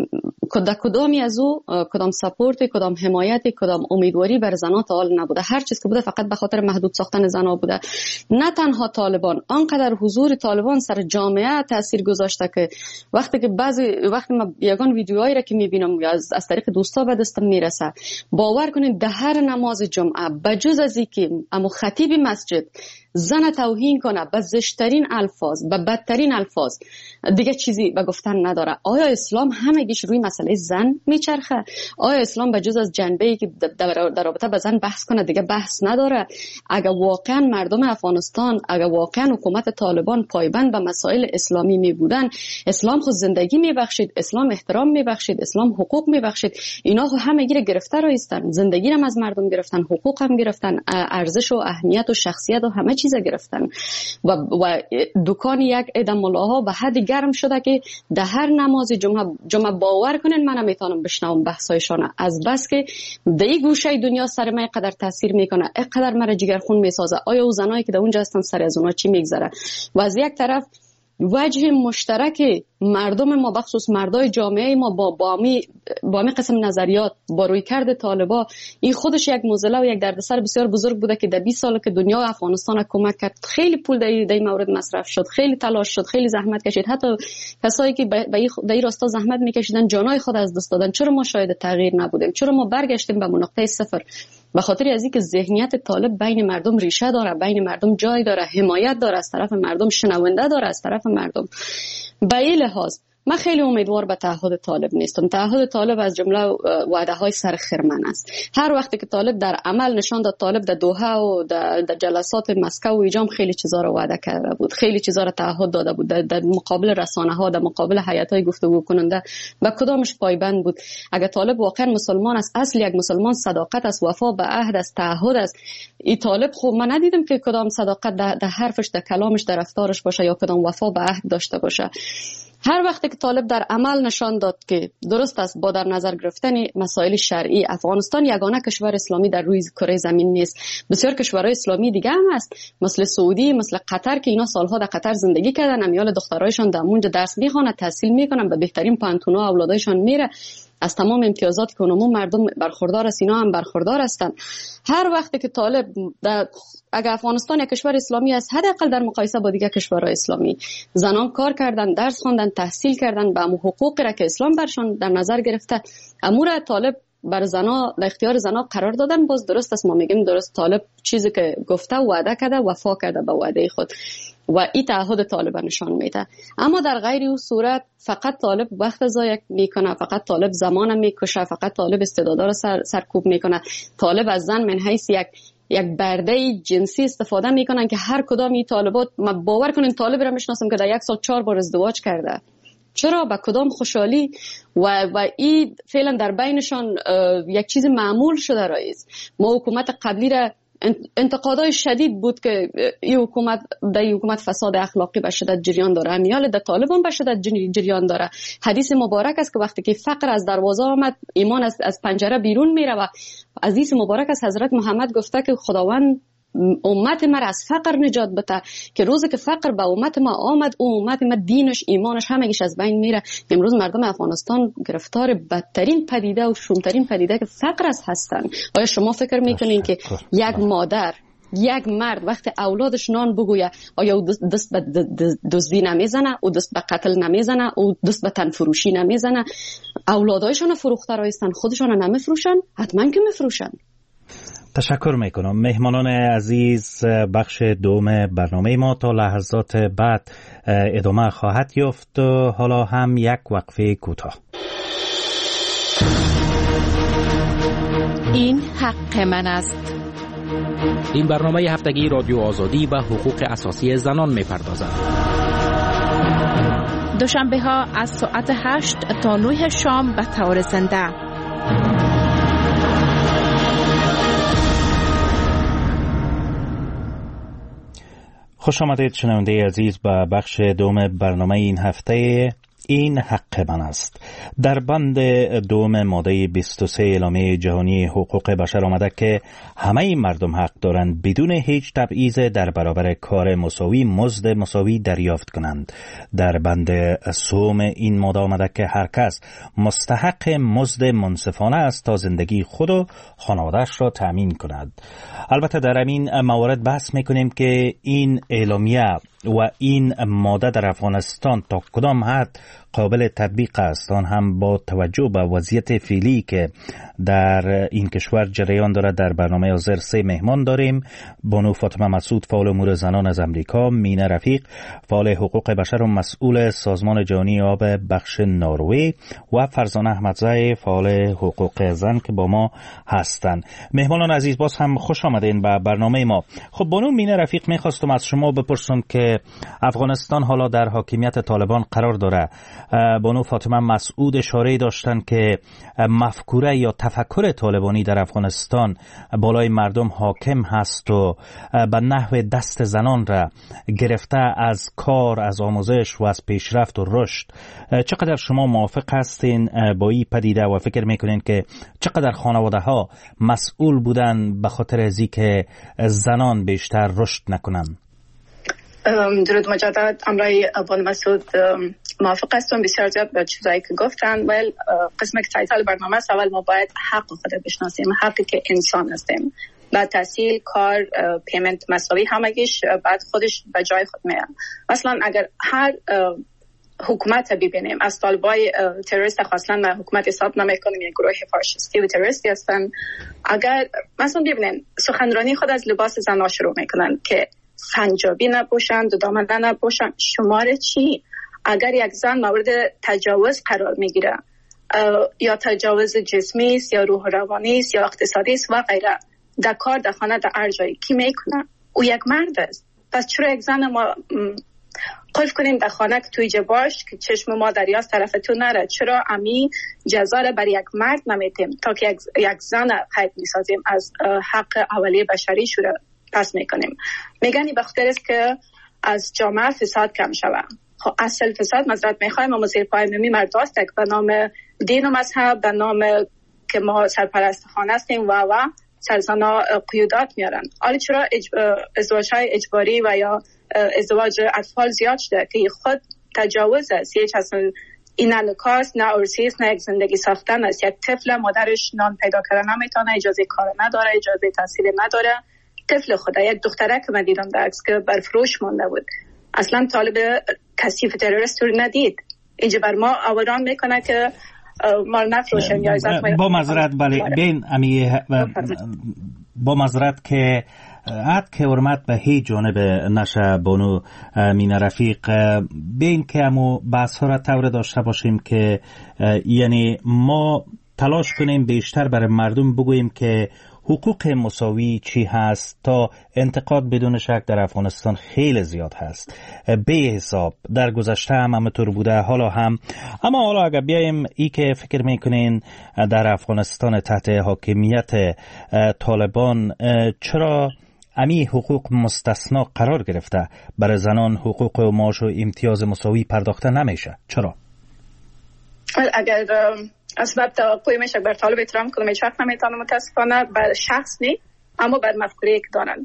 کدامی از او کدام سپورت، کدام حمایت، کدام امیدواری بر زنا تا حال نبوده. هر چیز که بوده فقط به خاطر محدود ساختن زنا بوده. نه تنها طالبان، آنقدر حضور طالبان سر جامعه تاثیر گذاشته که وقتی ما یگان ویدیوهایی را که میبینم یا از طریق دوستا به دستم میرسه، باور کنید در هر نماز جمعه بجز از اینکه اما خطیب مسجد زن توهین کنه به زشترین الفاظ، به بدترین الفاظ، دیگه چیزی به گفتن نداره. آیا اسلام همگیش روی مسئله زن میچرخه؟ آیا اسلام بجز از جنبه‌ای که در رابطه با زن بحث کنه دیگه بحث نداره؟ اگر واقعا مردم افغانستان، اگر واقعا حکومت طالبان پایبند به مسائل اسلامی می بودن، اسلام خود زندگی میبخشید، اسلام احترام میبخشید، اسلام حقوق میبخشید. اینا همگی رو گرفته رایستن، زندگی هم از مردم گرفتن، حقوق هم گرفتن، ارزش و اهمیت و شخصیت و همه چیز گرفتن و دکان یک عده ملاها به حد گرم شده که در هر نماز جمعه باور کنین من نمیتونم بشنوم بحثایشان، از بس که در این گوشه دنیا سر من قدر تاثیر میکنه، اینقدر مرا جگرخون میسازه. آیا او زنایی که در اونجا هستن سر از اونا چی میگذره؟ و از یک طرف وجه مشترک مردم ما بخصوص مردای جامعه ما با می قسم نظریات با روی کرد طالبا، این خودش یک موزله و یک دردسر بسیار بزرگ بوده که در 20 سال که دنیا افغانستان کمک کرد خیلی پول در این مورد مصرف شد، خیلی تلاش شد، خیلی زحمت کشید. حتی کسایی که در این راستا زحمت میکشیدن جانای خود از دست دادن. چرا ما شاهد تغییر نبودیم؟ چرا ما برگشتیم به نقطه صفر؟ به خاطر از اینکه ذهنیت طالب بین مردم ریشه داره، بین مردم جای داره، حمایت داره از طرف مردم، شنونده داره از طرف مردم. به این لحاظ من خیلی امیدوار به تعهد طالب نیستم. تعهد طالب از جمله وعده های سر خرمن است. هر وقتی که طالب در عمل نشان داد، طالب در دوحه و در جلسات مسکو و ایجام خیلی چیزا رو وعده کرده بود، خیلی چیزا رو تعهد داده بود، در مقابل رسانه ها، در مقابل هیئت های گفتگو کننده به کدامش پایبند بود. اگر طالب واقعا مسلمان است، اصل یک مسلمان صداقت است، وفا به عهد است، تعهد است. این طالب خب من ندیدم که کدام صداقت در حرفش، در کلامش، در رفتارش باشه یا کدام وفا به عهد داشته باشه. هر وقتی که طالب در عمل نشان داد که درست است با در نظر گرفتن مسائل شرعی، افغانستان یگانه کشور اسلامی در روی کره زمین نیست. بسیار کشورهای اسلامی دیگه هم هست، مثل سعودی، مثل قطر که اینا سالها در قطر زندگی کردن، امیال دخترایشان در اونجا درس میخوانن، تحصیل میکنن، به بهترین پانتونا اولادایشان میره، از تمام امتیازاتی که اونمون مردم برخوردار است اینا هم برخوردار هستن. هر وقتی که طالب اگر افغانستان یک کشور اسلامی است، حداقل در مقایسه با دیگر کشورهای اسلامی زنان کار کردن، درس خواندن، تحصیل کردن، به حقوقی را که اسلام برشان در نظر گرفته امور طالب بر زنا در اختیار زنا قرار دادن. باز درست است، ما میگیم درست، طالب چیزی که گفته وعده کرده، وفا کرده به وعده خود و این تعهد طالب نشان میده. اما در غیر اون صورت فقط طالب وقت ضایع میکنه، فقط طالب زمان میکشه، فقط طالب استعدادا رو سرکوب میکنه. طالب از زن من حیث یک برده جنسی استفاده میکنن که هر کدام این طالبات، ما باور کنین طالب رو میشناسم که در یک سال 4 بار ازدواج کرده. چرا؟ با کدام خوشحالی؟ و این فعلا در بینشان یک چیز معمول شده رئیس. ما حکومت قبلی را انتقادای شدید بود که این حکومت فساد اخلاقی به شدت جریان داره، امیال در طالبان به شدت جریان داره. حدیث مبارک است که وقتی که فقر از دروازه آمد، ایمان از پنجره بیرون میره و حدیث مبارک از حضرت محمد گفته که خداوند امت ما را از فقر نجات بده، که روزی که فقر به امت ما آمد، او امت ما دینش، ایمانش همگیش از بین میره. امروز مردم افغانستان گرفتار بدترین پدیده و شومترین پدیده که فقر است هستن. آیا شما فکر میکنین که یک مادر، یک مرد وقتی اولادش نان بگویه، آیا او دست به دزدی نمیزنه، او دست به قتل نمیزنه، او دست به تن فروشی نمیزنه؟ اولادایشان فروخته رایستن، خودشان نمیفروشن؟ حتما که میفروشن. تشکر میکنم. مهمانان عزیز، بخش دوم برنامه ما تا لحظات بعد ادامه خواهد یافت. حالا هم یک وقفه کوتاه. این حق من است. این برنامه هفتگی رادیو آزادی و حقوق اساسی زنان می‌پردازد. دوشنبه ها از ساعت 8 تا 9 شام به طور زنده. خوش آمدید شنونده عزیز به بخش دوم برنامه این هفته. این حق من است. در بند دوم ماده 23 اعلامیه جهانی حقوق بشر آمده که همه مردم حق دارند بدون هیچ تبعیض در برابر کار مساوی مزد مساوی دریافت کنند. در بند سوم این ماده آمده که هر کس مستحق مزد منصفانه است تا زندگی خود و خانواده‌اش را تأمین کند. البته در این موارد بحث میکنیم که این اعلامیه و این ماده در افغانستان تا کدام حد قابل تطبیق است، آن هم با توجه به وضعیت فعلی که در این کشور جریان دارد. در برنامه حاضر 3 مهمان داریم: بانو فاطمه مسعود، فعال امور زنان از امریکا; مینه رفیق، فعال حقوق بشر و مسئول سازمان جهانی آب بخش نروژ; و فرزانه احمدزی، فعال حقوق زن که با ما هستند. مهمانان عزیز، باز هم خوش آمدین به برنامه ما. خب بانو مینه رفیق، میخواستم از شما بپرسم که افغانستان حالا در حاکمیت طالبان قرار داره. بانو فاطمه مسعود اشاره داشتن که مفکوره یا تفکر طالبانی در افغانستان بالای مردم حاکم هست و به نحو دست زنان را گرفته از کار، از آموزش و از پیشرفت و رشد. چقدر شما موافق هستین با این پدیده و فکر میکنین که چقدر خانواده ها مسئول بودن به خاطر از اینکه زنان بیشتر رشد نکنن؟ درود مجدد. امرای بانو مسعود موافق هستم بسیار زیاد به چیزایی که گفتن. ولی قسمت که تایتل برنامه است، اول ما باید حق خود بشناسیم، حقی که انسان هستیم. بعد تحصیل، کار، پیمنت مساوی، همگیش بعد خودش به جای خود میاد. مثلا اگر هر حکومت ببینیم از طالبای تروریست خاصلا حکومت حساب نمیکنیم، یک گروه فاشیستی و تروریستی هستن. اگر مثلا ببینیم سخنرانی خود از لباس زنها شروع میکنن که پنجابی نپوشند و دامنه نپوشند. شماره چی؟ اگر یک زن مورد تجاوز قرار میگیره یا تجاوز جسمی است یا روح روانی است یا اقتصادی است و غیره، در کار، در خانه، در هر جایی کی میکنه؟ او یک مرد است. پس چرا یک زن ما قلف کنیم در خانه که توی جباش که چشم ما دریاست طرف تو نره؟ چرا امی جزا را بر یک مرد نمیتیم تا که یک زن قید میسازیم از حق اولیه بشری شده پس میکنیم؟ میگنی به خاطر است که از جامعه فساد کم شود. خب اصل فساد مذرت میخوایم اما زیر پای نمی مرد است که به نام دین و مذهب، به نام که ما سرپرست خانه هستیم و سرزنا قیودات میارن. حالا چرا ازدواج‌های اجباری و یا ازدواج اطفال زیاد شده که خود تجاوز است؟ هیچ اصلا این نه نکاست، نه ارثی است، نه یک زندگی ساختن است. یک طفل مادرش نان پیدا کردن نمیتونه، اجازه کار نداره، اجازه تحصیل نداره. طفل خدا، یک دختره که من دیدم درکس که بر فروش مونده بود، اصلا طالب کثیف تروریست رو ندید. اینجا بر ما آوران میکنه که ما نفروشن یا ازت با مزرعت. بله بین امی با مزرعت که عد که حرمت به هیچ جانب نشه بانو مینه رفیق، بین که امو بحث ها را طور داشته باشیم که یعنی ما تلاش کنیم بیشتر برای مردم بگوییم که حقوق مساوی چی هست. تا انتقاد بدون شک در افغانستان خیلی زیاد هست، به حساب در گذشته هم همطور بوده، حالا هم. اما حالا اگر بیایم ای که فکر میکنین در افغانستان تحت حاکمیت طالبان چرا امی حقوق مستثنا قرار گرفته؟ برای زنان حقوق و معاش و امتیاز مساوی پرداخته نمیشه، چرا؟ اگر اسباب توقعی میشه بر طالب احترام کنم، هیچ وقت نمیتونم متاسفانه بر شخص نی، اما بر مفکوره که دارن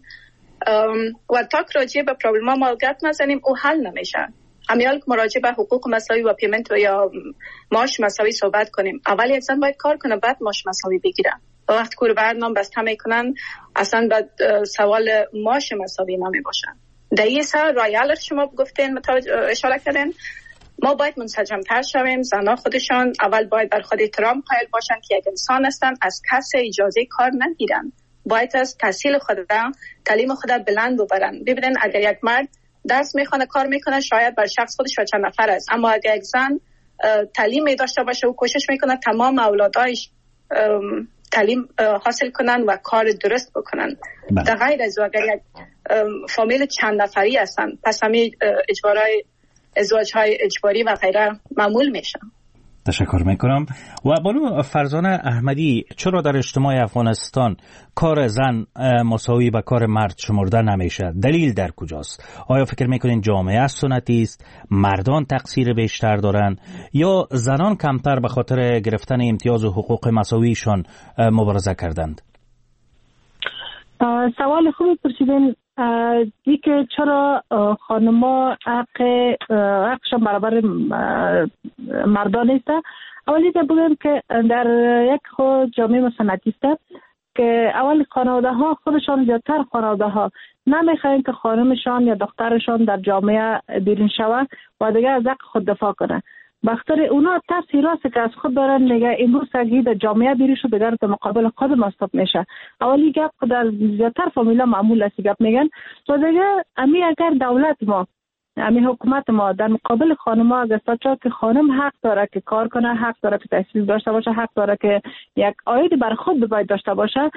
و تاک راجع به پروبلم ما گپ نزنیم او حل نمیشه. امیال که مراجعه به حقوق مساوی و پیمنت و یا معاش مساوی صحبت کنیم، اول یک زن باید کار کنه بعد معاش مساوی بگیره. وقتی کور برنامه بسته میکنن اصلا بعد سوال معاش مساوی نمی باشن. در این سر رایال شما گفتین اشاره کردین، ما باید منسجم‌تر شویم. زنها خودشان اول باید بر خود احترام قائل باشند که یک انسان هستن، از کس اجازه کار نگیرن. باید از تحصیل خود، تعلیم خود بلند ببرن. ببینن اگر یک مرد درس میخونه، کار میکنه، شاید بر شخص خودش و چند نفر است، اما اگر یک زن تعلیم داشته باشه و کوشش میکنه تمام اولادایش تعلیم حاصل کنن و کار درست بکنن. در غیر از اگر یک فامیل چند نفری هستن پس همین ازدواج‌های اجباری و غیره معمول میشن. تشکر میکنم. و بانو فرزانه احمدی، چرا در اجتماع افغانستان کار زن مساوی با کار مرد شمرده نمیشه؟ دلیل در کجاست؟ آیا فکر میکنین جامعه سنتی است، مردان تقصیر بیشتر دارن یا زنان کمتر به خاطر گرفتن امتیاز و حقوق مساویشان مبارزه کردند؟ سوال خوبی پرسیدین. که چرا خانما حقشان برابر مردان نیست؟ اولی که بگم که در یک خود جامعه سنتی است که اول خانواده ها خودشان زیادتر خانواده ها نمیخواین که خانمشان یا دخترشان در جامعه بیرون شود و دیگه از حق خود دفاع کنه. بخاطر اونا ترسی راست که از خود دارن میگه امروز اگه در جامعه بیرون شد دیگر در مقابل خود مستقب میشه. اولی گپ در زیادتر فامیلا معمول است گپ میگن و دیگه امی اگر دولت ما امی حکومت ما در مقابل خانم‌ها اگر ساچا که خانم حق داره که کار کنه، حق داره که تحصیل داشته باشه، حق داره که یک عاید بر خود باید داشته باشه،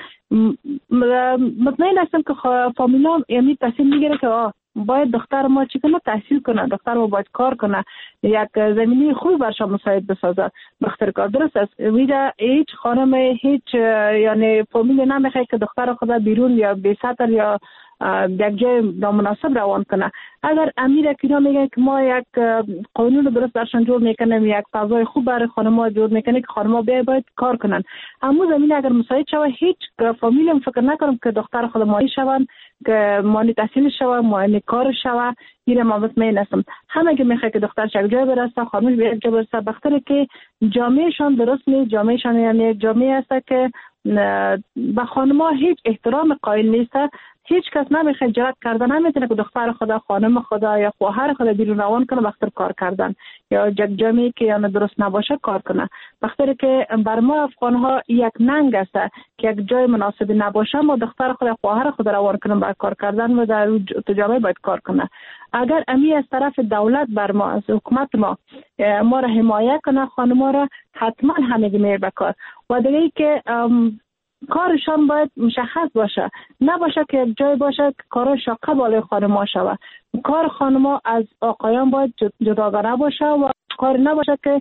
مطمئن هستم که فامیلا یعنی تصمیم میگیره که باید دختر ما چی کنه، تحصیل کنه، دختر ما باید کار کنه، یک زمینی خوبی برشان مساعد بسازه. بخاطر کار درست است ویدا هیچ خانم هیچ یعنی فامیل نمیخواد که دختر خود بیرون یا بی سطر یا یک جای نامناسب روان کنه. اگر امیر کینا میگه که ما یک قانون درست برشان جور میکنیم، یک فضای خوب برای خانم‌ها جور میکنیم که خانم‌ها باید کار کنن، اما زمین اگر مساعد شود هیچ فامیل فکر نکنم که دختر خود مانی شون، که مانی تحصیل شود، مانی کار شود. این ما مطمئن هستم همه که میخواد که دخترش یک جای برسه، خانمش به یک جای برسه، بخاطر که جامعهشان درست نیست. جامعهشان یعنی یک جامعه است که به خانم‌ها هیچ احترام قائل نیست. هیچ کس نمیخواد جرأت کردن نمیتونه که دختر خدا، خانم خدا یا خواهر خدا بیرون روان کنه بخاطر کار کردن یا یک جامعه که یعنی درست نباشه کار کنه. بخاطر که بر ما افغان‌ها یک ننگ است که یک جای مناسب نباشه ما دختر خدا، خواهر خدا روان کنه برای کار کردن و در جامعه باید کار کنه. اگر امی از طرف دولت بر ما، از حکومت ما را حمایت کنه، خانم‌ها را حتما همگی میره به کار. و دیگه که کارشان باید مشخص باشه، نباشه که یک جای باشه که کار شاقه بالای خانم‌ها شوه. کار خانم‌ها از آقایان باید جداگانه باشه و کار نباشه که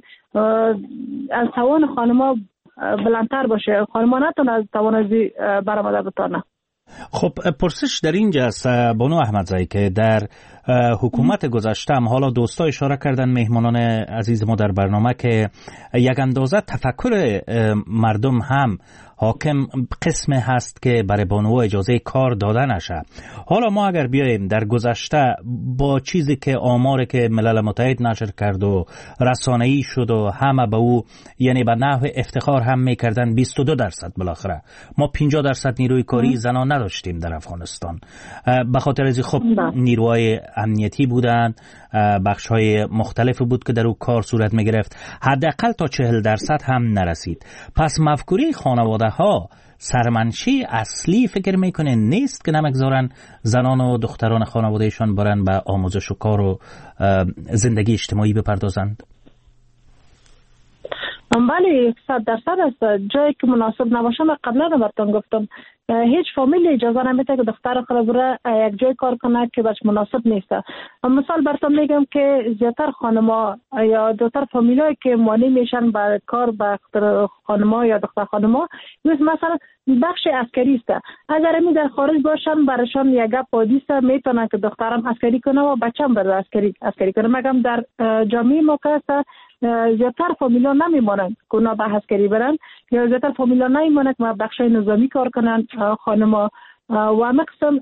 از توان خانم‌ها بلندتر باشه. خانم‌ها نتونه از توان ازی برآمده بتانه. خب پرسش در اینجا است بانو احمدزایی که در حکومت گذشته هم حالا دوستا اشاره کردن مهمانان عزیز ما در برنامه که یک اندازه تفکر مردم هم حاکم قسم هست که برای بانوها اجازه کار داده نشه. حالا ما اگر بیاییم در گذشته با چیزی که آماری که ملل متحد نشر کرد و رسانه‌ای شد و همه به او یعنی به نحو افتخار هم میکردن 22% بالاخره ما 50% نیروی کاری زنان نداشتیم در افغانستان. به خاطر از خب نیروهای امنیتی بودن، بخش‌های مختلف بود که در او کار صورت می‌گرفت، حداقل تا 40% هم نرسید. پس مفکوره خانواده ها سرمنشی اصلی فکر میکنه نیست که نمگذارن زنان و دختران خانوادهشان برن به آموزش و کار و زندگی اجتماعی بپردازند؟ بله 100% است. جایی که مناسب نباشه من قبلا براتون گفتم هیچ فامیل اجازه نمیده که دختر خود بره یک جای کار کنه که بهش مناسب نیست. مثال براتون میگم که زیادتر خانم‌ها یا زیادتر فامیلایی که مانع میشن برای کار به خانم‌ها یا دختر خانم‌ها مثلا بخش عسکری است. اگر می در خارج باشن برایشان یک گپ عادی است، میتونه که دخترم عسکری کنه و بچه‌م بره عسکری کنه. مگم در جامعه ما که زیادتر فامیلا نمیمونن که اونا به عسکری برن یا زیادتر فامیلا نمیمونن که بخشای نظامی کار کنن خانم‌ها و مقصد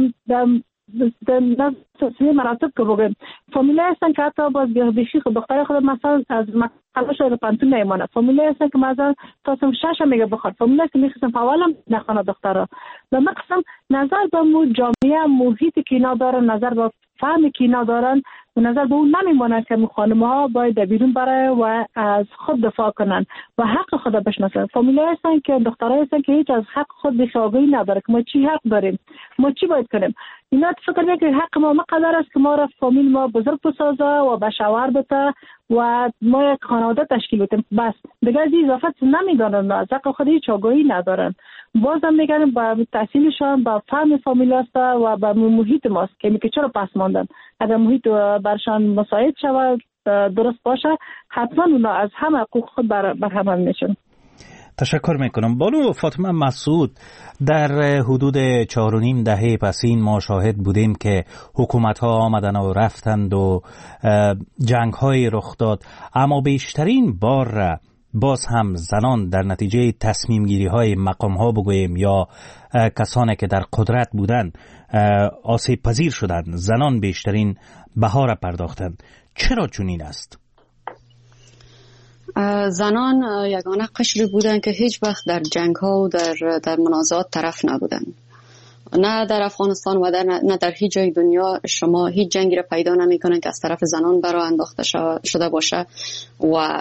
در سه مراتب که بگیم فامیلا هستن که حتی باز بیشی دختر خود مثلا از مکتبش رو پانتون نمیمونه. فامیلا هستن که مثلا تا سم 6 میگه بخواد. فامیلا که میخواستن فوالم نخونه دخترها و مقصد نظر به مو جامعه محیطی که اینا دارن، نظر به فهمی که اینا دارن نظر به اون نمیمونه که خانم‌ها باید در بیرون بره و از خود دفاع کنن و حق خود بشناسن. فامیل‌ها هستن که دخترها هستن که هیچ از حق خود آگاهی نداره که ما چی حق داریم، ما چی باید کنیم. اینا فکر می‌کنن که حق ما مقدر است که ما را فامیل ما بزرگ بسازه و به شوهر بده و ما یک خانواده تشکیل بدیم. بس دیگه از اضافه نمیدونن، از حق خود هیچ آگاهی ندارن. بازم میگن با تحصیلشان با فهم فامیل است و با محیط ماست که چرا پس ماندن. اگر محیط برشان مساعد شود، درست باشه، حتما اونا از همه حقوق خود برخمن میشن. تشکر میکنم. بانو فاطمه مسعود، در حدود 4.5 دهه پسین ما شاهد بودیم که حکومت ها آمدن و رفتند و جنگ های رخ داد، اما بیشترین بار باز هم زنان در نتیجه تصمیم گیری های مقام ها بگوییم یا کسانی که در قدرت بودن آسیب پذیر شدند. زنان بیشترین بها را پرداختند. چرا چنین است؟ زنان یگانه قشری بودن که هیچ وقت در جنگ ها و در منازعات طرف نبودن. نه در افغانستان و نه در هیچ جای دنیا شما هیچ جنگی را پیدا نمی‌کنن که از طرف زنان برای انداخته شده باشه و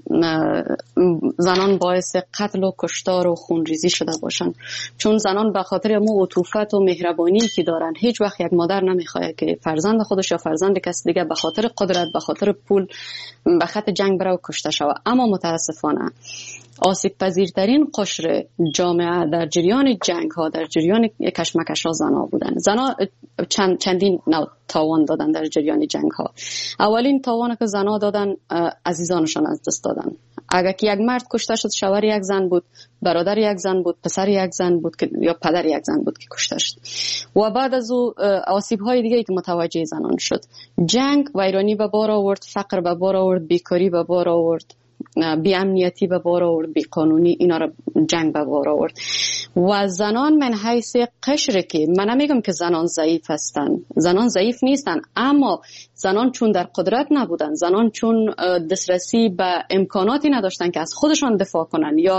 زنان باعث قتل و کشتار و خونریزی شده باشن. چون زنان به خاطر امو عطوفت و مهربانی که دارن، هیچ وقت یک مادر نمیخواد که فرزند خودش یا فرزند کسی دیگه به خاطر قدرت، به خاطر پول به خط جنگ بره و کشته شود. اما متاسفانه آسیب پذیرترین قشر جامعه در جریان جنگ ها، در جریان کشمکش ها زنها بودن. زنها چندین نوع تاوان دادن در جریان جنگ ها. اولین تاوان که زنها دادن، عزیزانشان از دست دادن. اگر که یک مرد کشته شد، شوهر یک زن بود، برادر یک زن بود، پسر یک زن بود یا پدر یک زن بود که کشته شد. و بعد از او آسیب های دیگه که متوجه زنان شد. جنگ ویرانی به بار آورد، فقر به بار آورد، بیکاری به بار آورد، بی امنیتی به بار آورد، بی قانونی، اینا را جنگ به بار آورد. و زنان من حیث قشر، که من نمیگم که زنان ضعیف هستن، زنان ضعیف نیستن، اما زنان چون در قدرت نبودن، زنان چون دسترسی به امکاناتی نداشتن که از خودشان دفاع کنن یا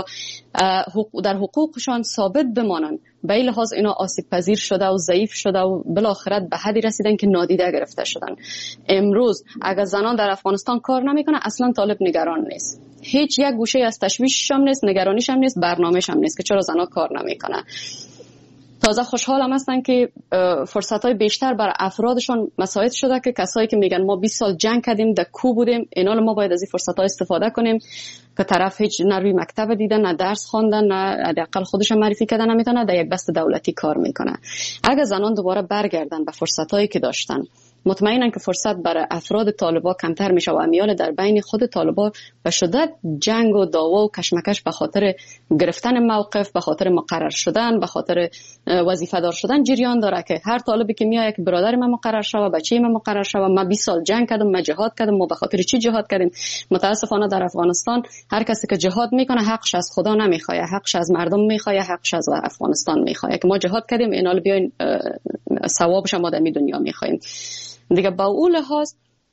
در حقوقشان ثابت بمانن، به این لحاظ اینا آسیب پذیر شده و ضعیف شده و بالاخره به حدی رسیدن که نادیده گرفته شدن. امروز اگر زنان در افغانستان کار نمیکنه، اصلا طالب نگران نیست. هیچ یک گوشه از تشویشش هم نیست، نگرانیش هم نیست، برنامه‌ش هم نیست که چرا زنان کار نمیکنه. تازه خوشحالم هستن که فرصت‌های بیشتر برای افرادشون مساعد شده که کسایی که میگن ما 20 سال جنگ کردیم، در کو بودیم، اینا ما باید از این فرصت‌ها استفاده کنیم که طرف هیچ نه روی مکتب دیدن، نه درس خواندن، نه حداقل خودش معرفی کردن نمیتونه، در یک بست دولتی کار میکنه. اگه زنان دوباره برگردن به فرصت‌هایی که داشتن، مطمئنم که فرصت برای افراد طالبا کمتر میشه و امیال در بین خود طالبا به شدت جنگ و دعوا و کشمکش به خاطر گرفتن موقف، به خاطر مقرر شدن، به خاطر وظیفه دار شدن جریان داره که هر طالبی که میاد که برادر من مقرر شوه، بچه من مقرر شوه، ما 20 سال جنگ کردم، ما جهاد کردم، ما به خاطر چی جهاد کردیم. متاسفانه در افغانستان هر کسی که جهاد میکنه حقش از خدا نمیخواد، حقش از مردم میخواد، حقش از افغانستان میخواد که ما جهاد کردیم، اینا بیاین ثوابش ما در دنیا میخوایم. دیگه با اون لحاظ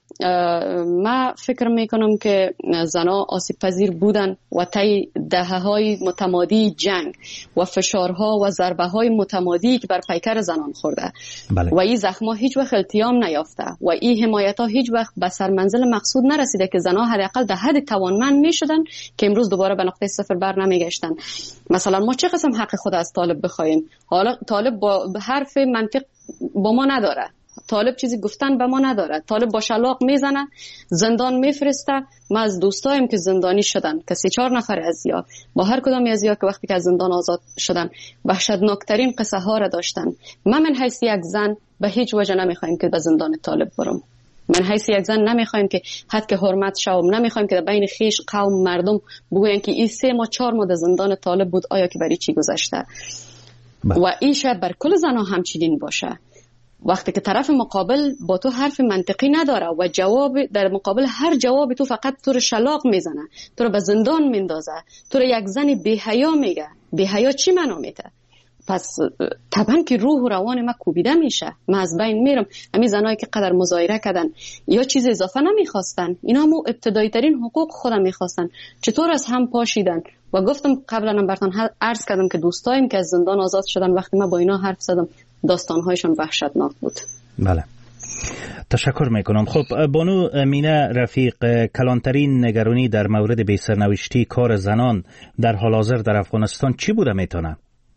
ما فکر میکنم که زنها آسیب پذیر بودن و طی دهه‌های متمادی جنگ و فشارها و ضربه‌های متمادی که بر پیکر زنان خورده. بله. و این زخم‌ها هیچ وقت التیام نیافته و این حمایت‌ها هیچ وقت به سرمنزل مقصود نرسیده که زنها حداقل در حد توانمند میشدن که امروز دوباره به نقطه صفر بر نمیگشتن. مثلا ما چه قسم حق خود از طالب بخوایم؟ حالا طالب با حرف منطق با ما نداره، طالب چیزی گفتن به ما نداره، طالب با شلاق میزنه، زندان میفرسته. ما از دوستایم که زندانی شدن که 3-4 نفر از یا با هر کدام از یا که وقتی که از زندان آزاد شدن وحشتناکترین قصه ها را داشتن. من حیث یک زن به هیچ وجه نمیخوایم که به زندان طالب برم. من حیث یک زن نمیخوایم که حد که حرمت شوم، نمیخوایم که در بین خیش قوم مردم بگوین که این 3 ماه 4 ماه در زندان طالب بود، آیا که برای چی گذشته. و این شاید بر کل زنها همچنین باشه. وقتی که طرف مقابل با تو حرف منطقی نداره و جواب در مقابل هر جواب تو فقط تو رو شلاق میزنه، تو رو به زندان میندازه، تو رو یک زن بی‌حیا میگه. بی‌حیا چی معنا میده؟ پس طبعا که روح و روان ما کوبیده میشه، من از بین میرم. همین زنایی که قدر مظاهره کردن یا چیز اضافه نمیخواستن، اینا هم ابتدایی ترین حقوق خودم میخواستن، چطور از هم پاشیدن. و گفتم قبلا هم براتون عرض کردم که دوستایم که از زندان آزاد شدن، وقتی من با اینا حرف زدم داستانهایشون وحشتناک بود. بله. تشکر میکنم. خب بانو مینه رفیق، کلانترین نگرانی در مورد بی‌سرنوشتی کار زنان در حال حاضر در افغانستان چی بوده میتونه؟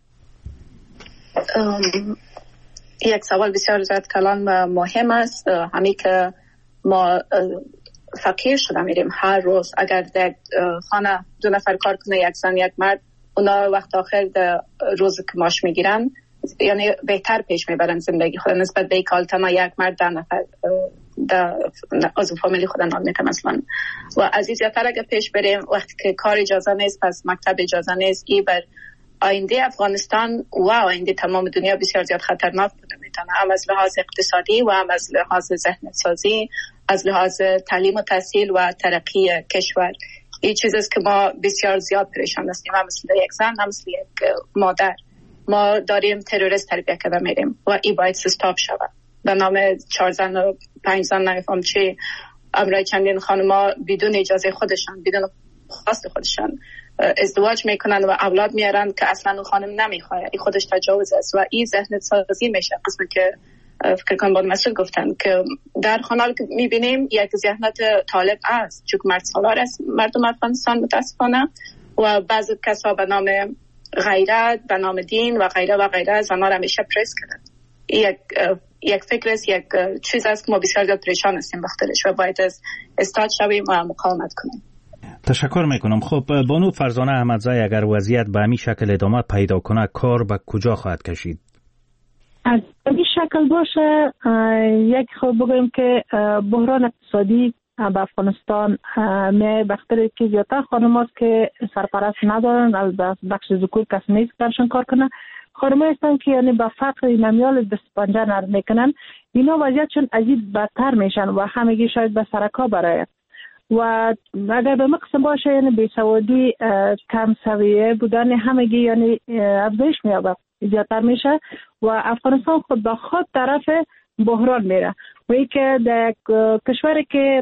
یک سوال بسیار زیاد کلان و مهم است. همین که ما فقیر شده میریم هر روز، اگر در خانه 2 نفر کار کنه، یک زن یک مرد، اونا وقت آخر در روز که ماش میگیرن یعنی بهتر پیش میبرن زندگی خود نسبت به کالتما یک مرد 10 نفر از فامیلی خود نام میتونن مثلا. و از این زیادتر اگر پیش بریم، وقتی که کار اجازه نیست پس مکتب اجازه نیست، ای بر آینده افغانستان و آینده تمام دنیا بسیار زیاد خطرناک بوده میتونه، هم از لحاظ اقتصادی و هم از لحاظ ذهن سازی، از لحاظ تعلیم و تحصیل و ترقی کشور. این چیزی است که ما بسیار زیاد پریشان هستیم، هم مثل یک زن هم مثل یک مادر. ما داریم تروریست تربیت کرده میریم و این باید استاپ شود. به نام 4 زن و 5 زن نمیفهم چی، امرای چندین خانما بدون اجازه خودشان، بدون خواست خودشان ازدواج میکنن و اولاد میارن که اصلا اون خانم نمیخواد. این خودش تجاوز است و این ذهن سازی میشه. قسمی که فکر کنم بود مسئول گفتن که در خانه که میبینیم یک ذهنیت طالب است، چون مرد سالار است مردم افغانستان متاسفانه، و بعضی کسا به نام غیرت، به نام دین و غیره و غیره زنان را میشه پریس کردن. یک فکر است، یک چیز است که ما بسیار زیاد پریشان هستیم بخاطرش و باید از استاد شویم و مقاومت کنیم. تشکر میکنم. خب بانو فرزانه احمدزی، اگر وضعیت به همین شکل ادامه پیدا کنه کار به کجا خواهد کشید؟ از این شکل باشه، یک خب بگویم که بحران اقتصادی به افغانستان می بخاطر که زیادتر خانم هست که سرپرست ندارن، از بخش ذکور کس نیست برشان کار کنه. خانم هستن که یعنی به فقر نمیال دست پنجه نرم میکنن. اینا وضعیتشون عجیب بدتر میشن و همگی شاید به سرکا برای و اگر به مقصد باشه یعنی بیسوادی کم سویه بودن همگی یعنی افزایش میابه، زیادتر میشه و افغانستان خود به خود طرف بحران میره و ای که در کشوری که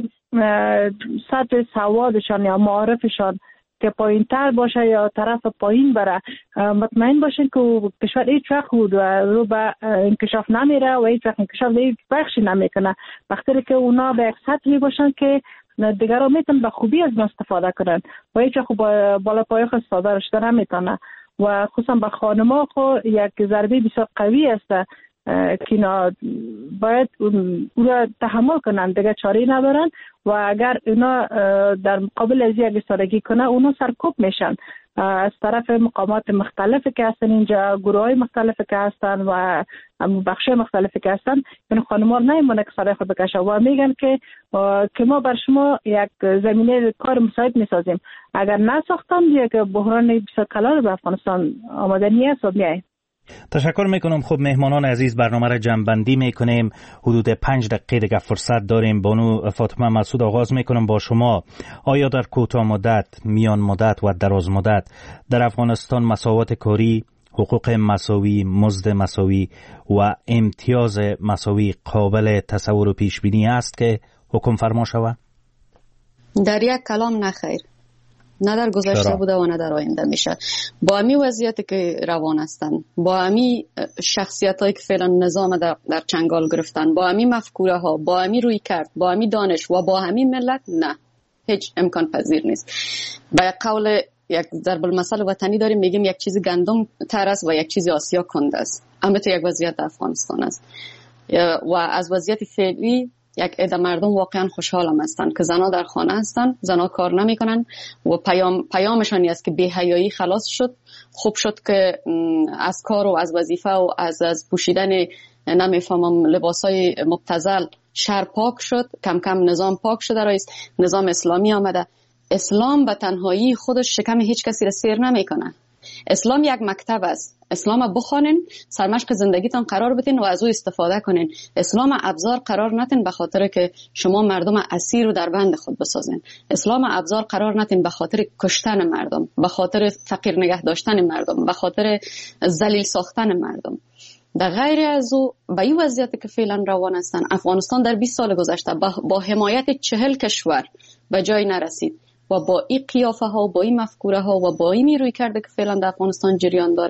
سطح سوادشان یا معارفشان که پایین تر باشه یا طرف پایین بره، مطمئن باشین که کشور هیچ وقت بود و رو به انکشاف نمیره و هیچ وقت انکشاف هیچ بخشی نمیکنه، بخاطر که اونا به یک سطحی باشن که دیگران میتونن به خوبی از ما استفاده کنن و هیچ وقت بالا پای خود استفاده رشته نمیتونه و خصوصا به خانما خود یک ضربه بسیار قوی است که اینا باید اون را تحمل کنن، دیگه چاره‌ای ندارن و اگر اینا در مقابل از یک ایستادگی کنه اونا سرکوب میشن از طرف مقامات مختلفی که هستن اینجا، گروهای مختلفی که هستن و بخشای مختلفی که هستن، این خانم‌ها نمیمونه که سر خود بکشه و میگن که ما بر شما یک زمینه کار مساعد میسازیم. اگر نساختن یک بحران بسیار کلان به افغانستان آمدنی است و میای. تشکر میکنم. خب مهمانان عزیز، برنامه را جمع‌بندی میکنیم، حدود 5 دقیقه دیگه فرصت داریم. بانو فاطمه مسعود، آغاز میکنم با شما. آیا در کوتاه مدت، میان مدت و دراز مدت در افغانستان مساوات کاری، حقوق مساوی، مزد مساوی و امتیاز مساوی قابل تصور و پیش بینی است که حکم فرما شود؟ در یک کلام نخیر، نه در گذشته بوده و نه در آینده میشه. با امی وضعیتی که روان هستن، با امی شخصیت هایی که فعلا نظام در چنگال گرفتن، با امی مفکوره ها، با امی روی کرد، با امی دانش و با امی ملت، نه، هیچ امکان پذیر نیست. با قول یک ضرب المثل وطنی داریم، میگیم یک چیز گندم تر است و یک چیز آسیا کنده است. البته یک وضعیت افغانستان است و از وضعیت فعلی یک عده مردم واقعا خوشحال هم هستن که زنا در خانه هستن، زنا کار نمیکنن و پیامشان است که بی‌حیایی خلاص شد. خوب شد که از کار و از وظیفه و از پوشیدن نمیفهمم لباسای مبتذل شهر پاک شد، کم کم نظام پاک شده، رئیس نظام اسلامی آمده. اسلام به تنهایی خودش شکم هیچ کسی را سیر نمیکنه. اسلام یک مکتب است. اسلام بخوانین، سرمشق زندگیتان قرار بدین و از او استفاده کنین. اسلام ابزار قرار نتین به خاطر که شما مردم اسیر رو در بند خود بسازین. اسلام ابزار قرار نتین به خاطر کشتن مردم، به خاطر فقیر نگه داشتن مردم، به خاطر ذلیل ساختن مردم. در غیر از او به این وضعیتی که فعلا روان هستن، افغانستان در 20 سال گذشته با حمایت 40 کشور به جای نرسید و با این قیافه ها و با این مفکوره ها و با این روی کرده که فعلا در افغانستان جریان داره،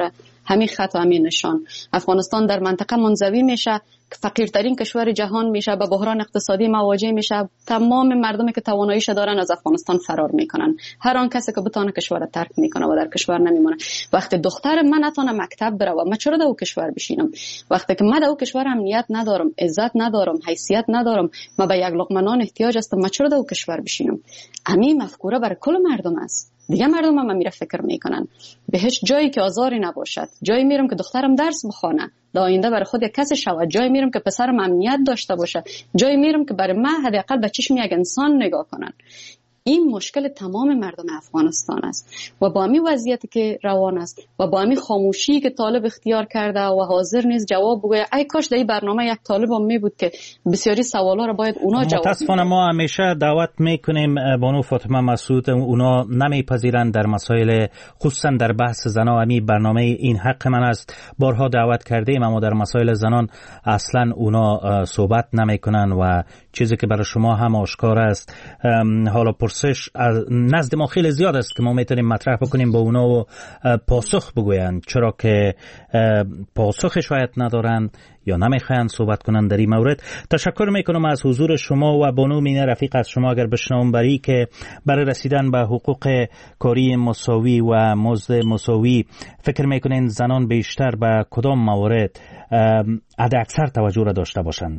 همین خط و همین نشان. افغانستان در منطقه منزوی میشه، فقیرترین کشور جهان میشه، به بحران اقتصادی مواجه میشه. تمام مردمی که تواناییش دارن از افغانستان فرار میکنن. هر آن کسی که بتونه کشور رو ترک میکنه و در کشور نمیمونه. وقتی دختر من نتونه مکتب بره و من چرا در او کشور بشینم؟ وقتی که من در او کشور امنیت ندارم، عزت ندارم، حیثیت ندارم، من به یک لقمه نان احتیاج هستم، من چرا در او کشور بشینم؟ همین مفکوره برای کل مردم است. دیگه مردم هم میره فکر میکنن به هیچ جایی که آزاری نباشد. جایی میرم که دخترم درس بخونه، در آینده برای خود یک کسی شود. جایی میرم که پسرم امنیت داشته باشه. جایی میرم که برای من حداقل به چشم یک انسان نگاه کنن. این مشکل تمام مردم افغانستان است و با همین وضعیتی که روان است و با همین خاموشی که طالب اختیار کرده و حاضر نیست جواب بگوید، ای کاش در این برنامه یک طالب هم می بود که بسیاری سوالا رو باید اونا جواب. متاسفانه ما همیشه دعوت میکنیم بانو فاطمه مسعود، اونا نمیپذیرند در مسائل، خصوصا در بحث زنا. همین برنامه این حق من است، بارها دعوت کردیم اما در مسائل زنان اصلا اونا صحبت نمیکنن و چیزی که برای شما هم آشکار است. حالا پرسش نزد ما خیلی زیاد است که ما میتونیم مطرح بکنیم با اونا و پاسخ بگویند، چرا که پاسخ شاید ندارن یا نمیخواین صحبت کنن در این مورد. تشکر میکنم از حضور شما و بانو مینه رفیق از شما. اگر بشنوم برای که برای رسیدن به حقوق کاری مساوی و مزد مساوی فکر میکنین زنان بیشتر به کدام موارد حد اکثر توجه را داشته باشند؟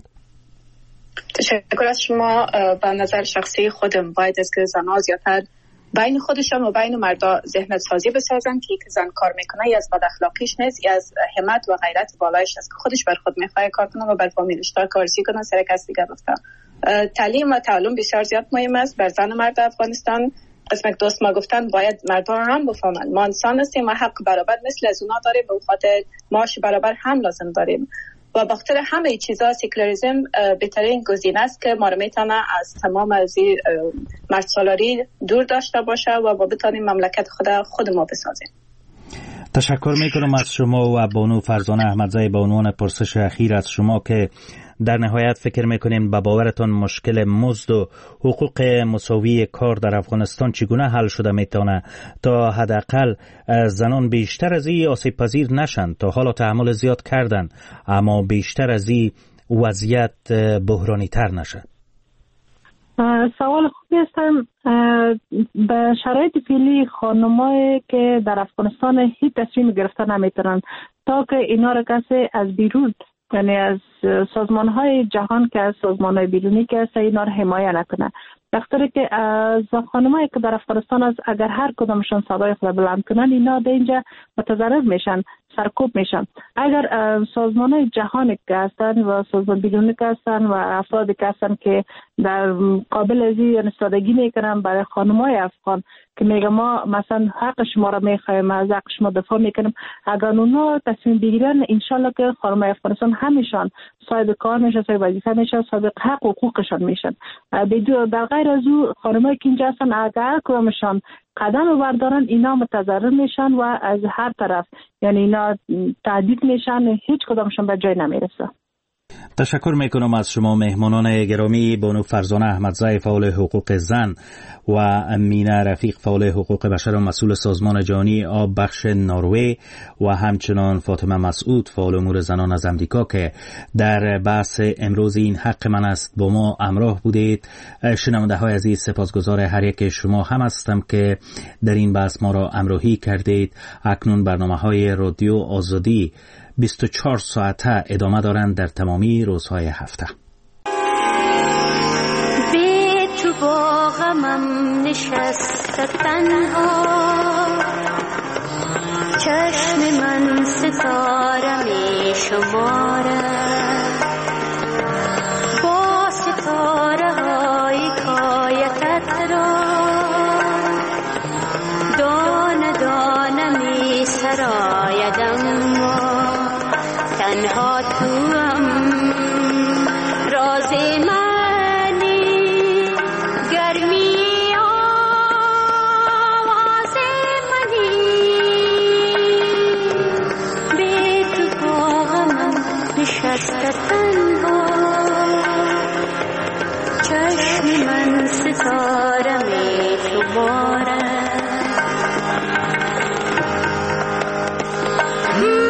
تشکر از شما. به نظر شخصی خودم باید از که زنها زیادتر بین خودشان و بین مردا ذهنیت سازی بسازن که زن کار میکنه یا از بد اخلاقیش نیست یا از همت و غیرت بالایش است که خودش بر خود میخواد کار کنه و بر فامیلش کارسی کنه. سر کس دیگه گفتم تعلیم و تعلم بسیار زیاد مهم است بر زن و مرد افغانستان. قسم که دوست ما گفتن باید مردان هم بفهمن ما انسان هستیم و حق برابر مثل از اونا داریم، به خاطر معاش برابر هم لازم داریم و بخاطر همه چیزا سکولاریسم بهترین گزینه است که ما رو میتونه از تمام از مرد سالاری دور داشته باشه و با بتونیم مملکت خود ما بسازیم. تشکر میکنم از شما و بانو فرزانه احمدزی به عنوان پرسش اخیر از شما که در نهایت فکر میکنین به باورتان مشکل مزد و حقوق مساوی کار در افغانستان چگونه حل شده میتونه تا حداقل زنان بیشتر از این آسیب پذیر نشن؟ تا حالا تحمل زیاد کردن اما بیشتر از این وضعیت بحرانی تر نشه. سوال خوبی هستم. به شرایط فعلی خانمایی که در افغانستان هیچ تصمیم گرفتن نمیتونن تا که اینا را کسی از بیرون، یعنی از سازمان‌های جهان که از سازمان‌های بیرونی که هست اینا را حمایت نکنه. بخاطر که از خانمایی که در افغانستان از اگر هر کدامشون صدای خود بلند کنن اینا در اینجا متضرر میشن، سرکوب میشن. اگر سازمان‌های جهانی که هستن و سازمان بیرونی که هستن و افرادی که هستن که در قابل از این استادگی میکنن برای خانمای افغان که میگه ما مثلا حق شما را میخوایم، از حق شما دفاع میکنیم، اگر اونا تصمیم بگیرن انشالله که خانمای افغانستان همیشان صاحب کار میشن، صاحب وظیفه میشن، صاحب حق و حقوقشان میشن. در غیر از او خانمایی که اینجا هستن اگر کدامشان قدم بردارن اینا متضرر میشن و از هر طرف یعنی اینا تهدید میشن، هیچ کدامشان به جای نمیرسه. تشکر میکنم از شما مهمانان گرامی، بانو فرزانه احمدزی فعال حقوق زن و مینه رفیق فعال حقوق بشر و مسئول سازمان جهانی آب بخش نروژ و همچنان فاطمه مسعود فعال امور زنان از امریکا که در بحث امروز این حق من است با ما همراه بودید. شنونده های عزیز سپاسگزار هر یک شما هم هستم که در این بحث ما را همراهی کردید. اکنون برنامه های رادیو آزادی 24 ساعته ادامه دارند در تمامی روزهای هفته. به تو با غمم نشسته تنها، چشم من ستاره می شمارد، با ستاره های کایتت را دانه دانه می سرایدم، تنها توام راز منی، گرمی آواز منی، به تو با غمم نشسته تنها، چشم من ستاره می شمارد.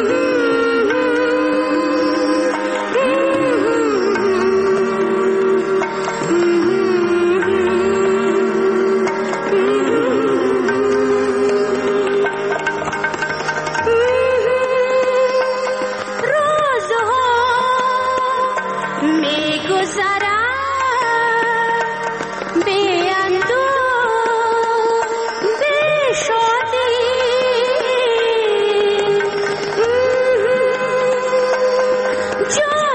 जो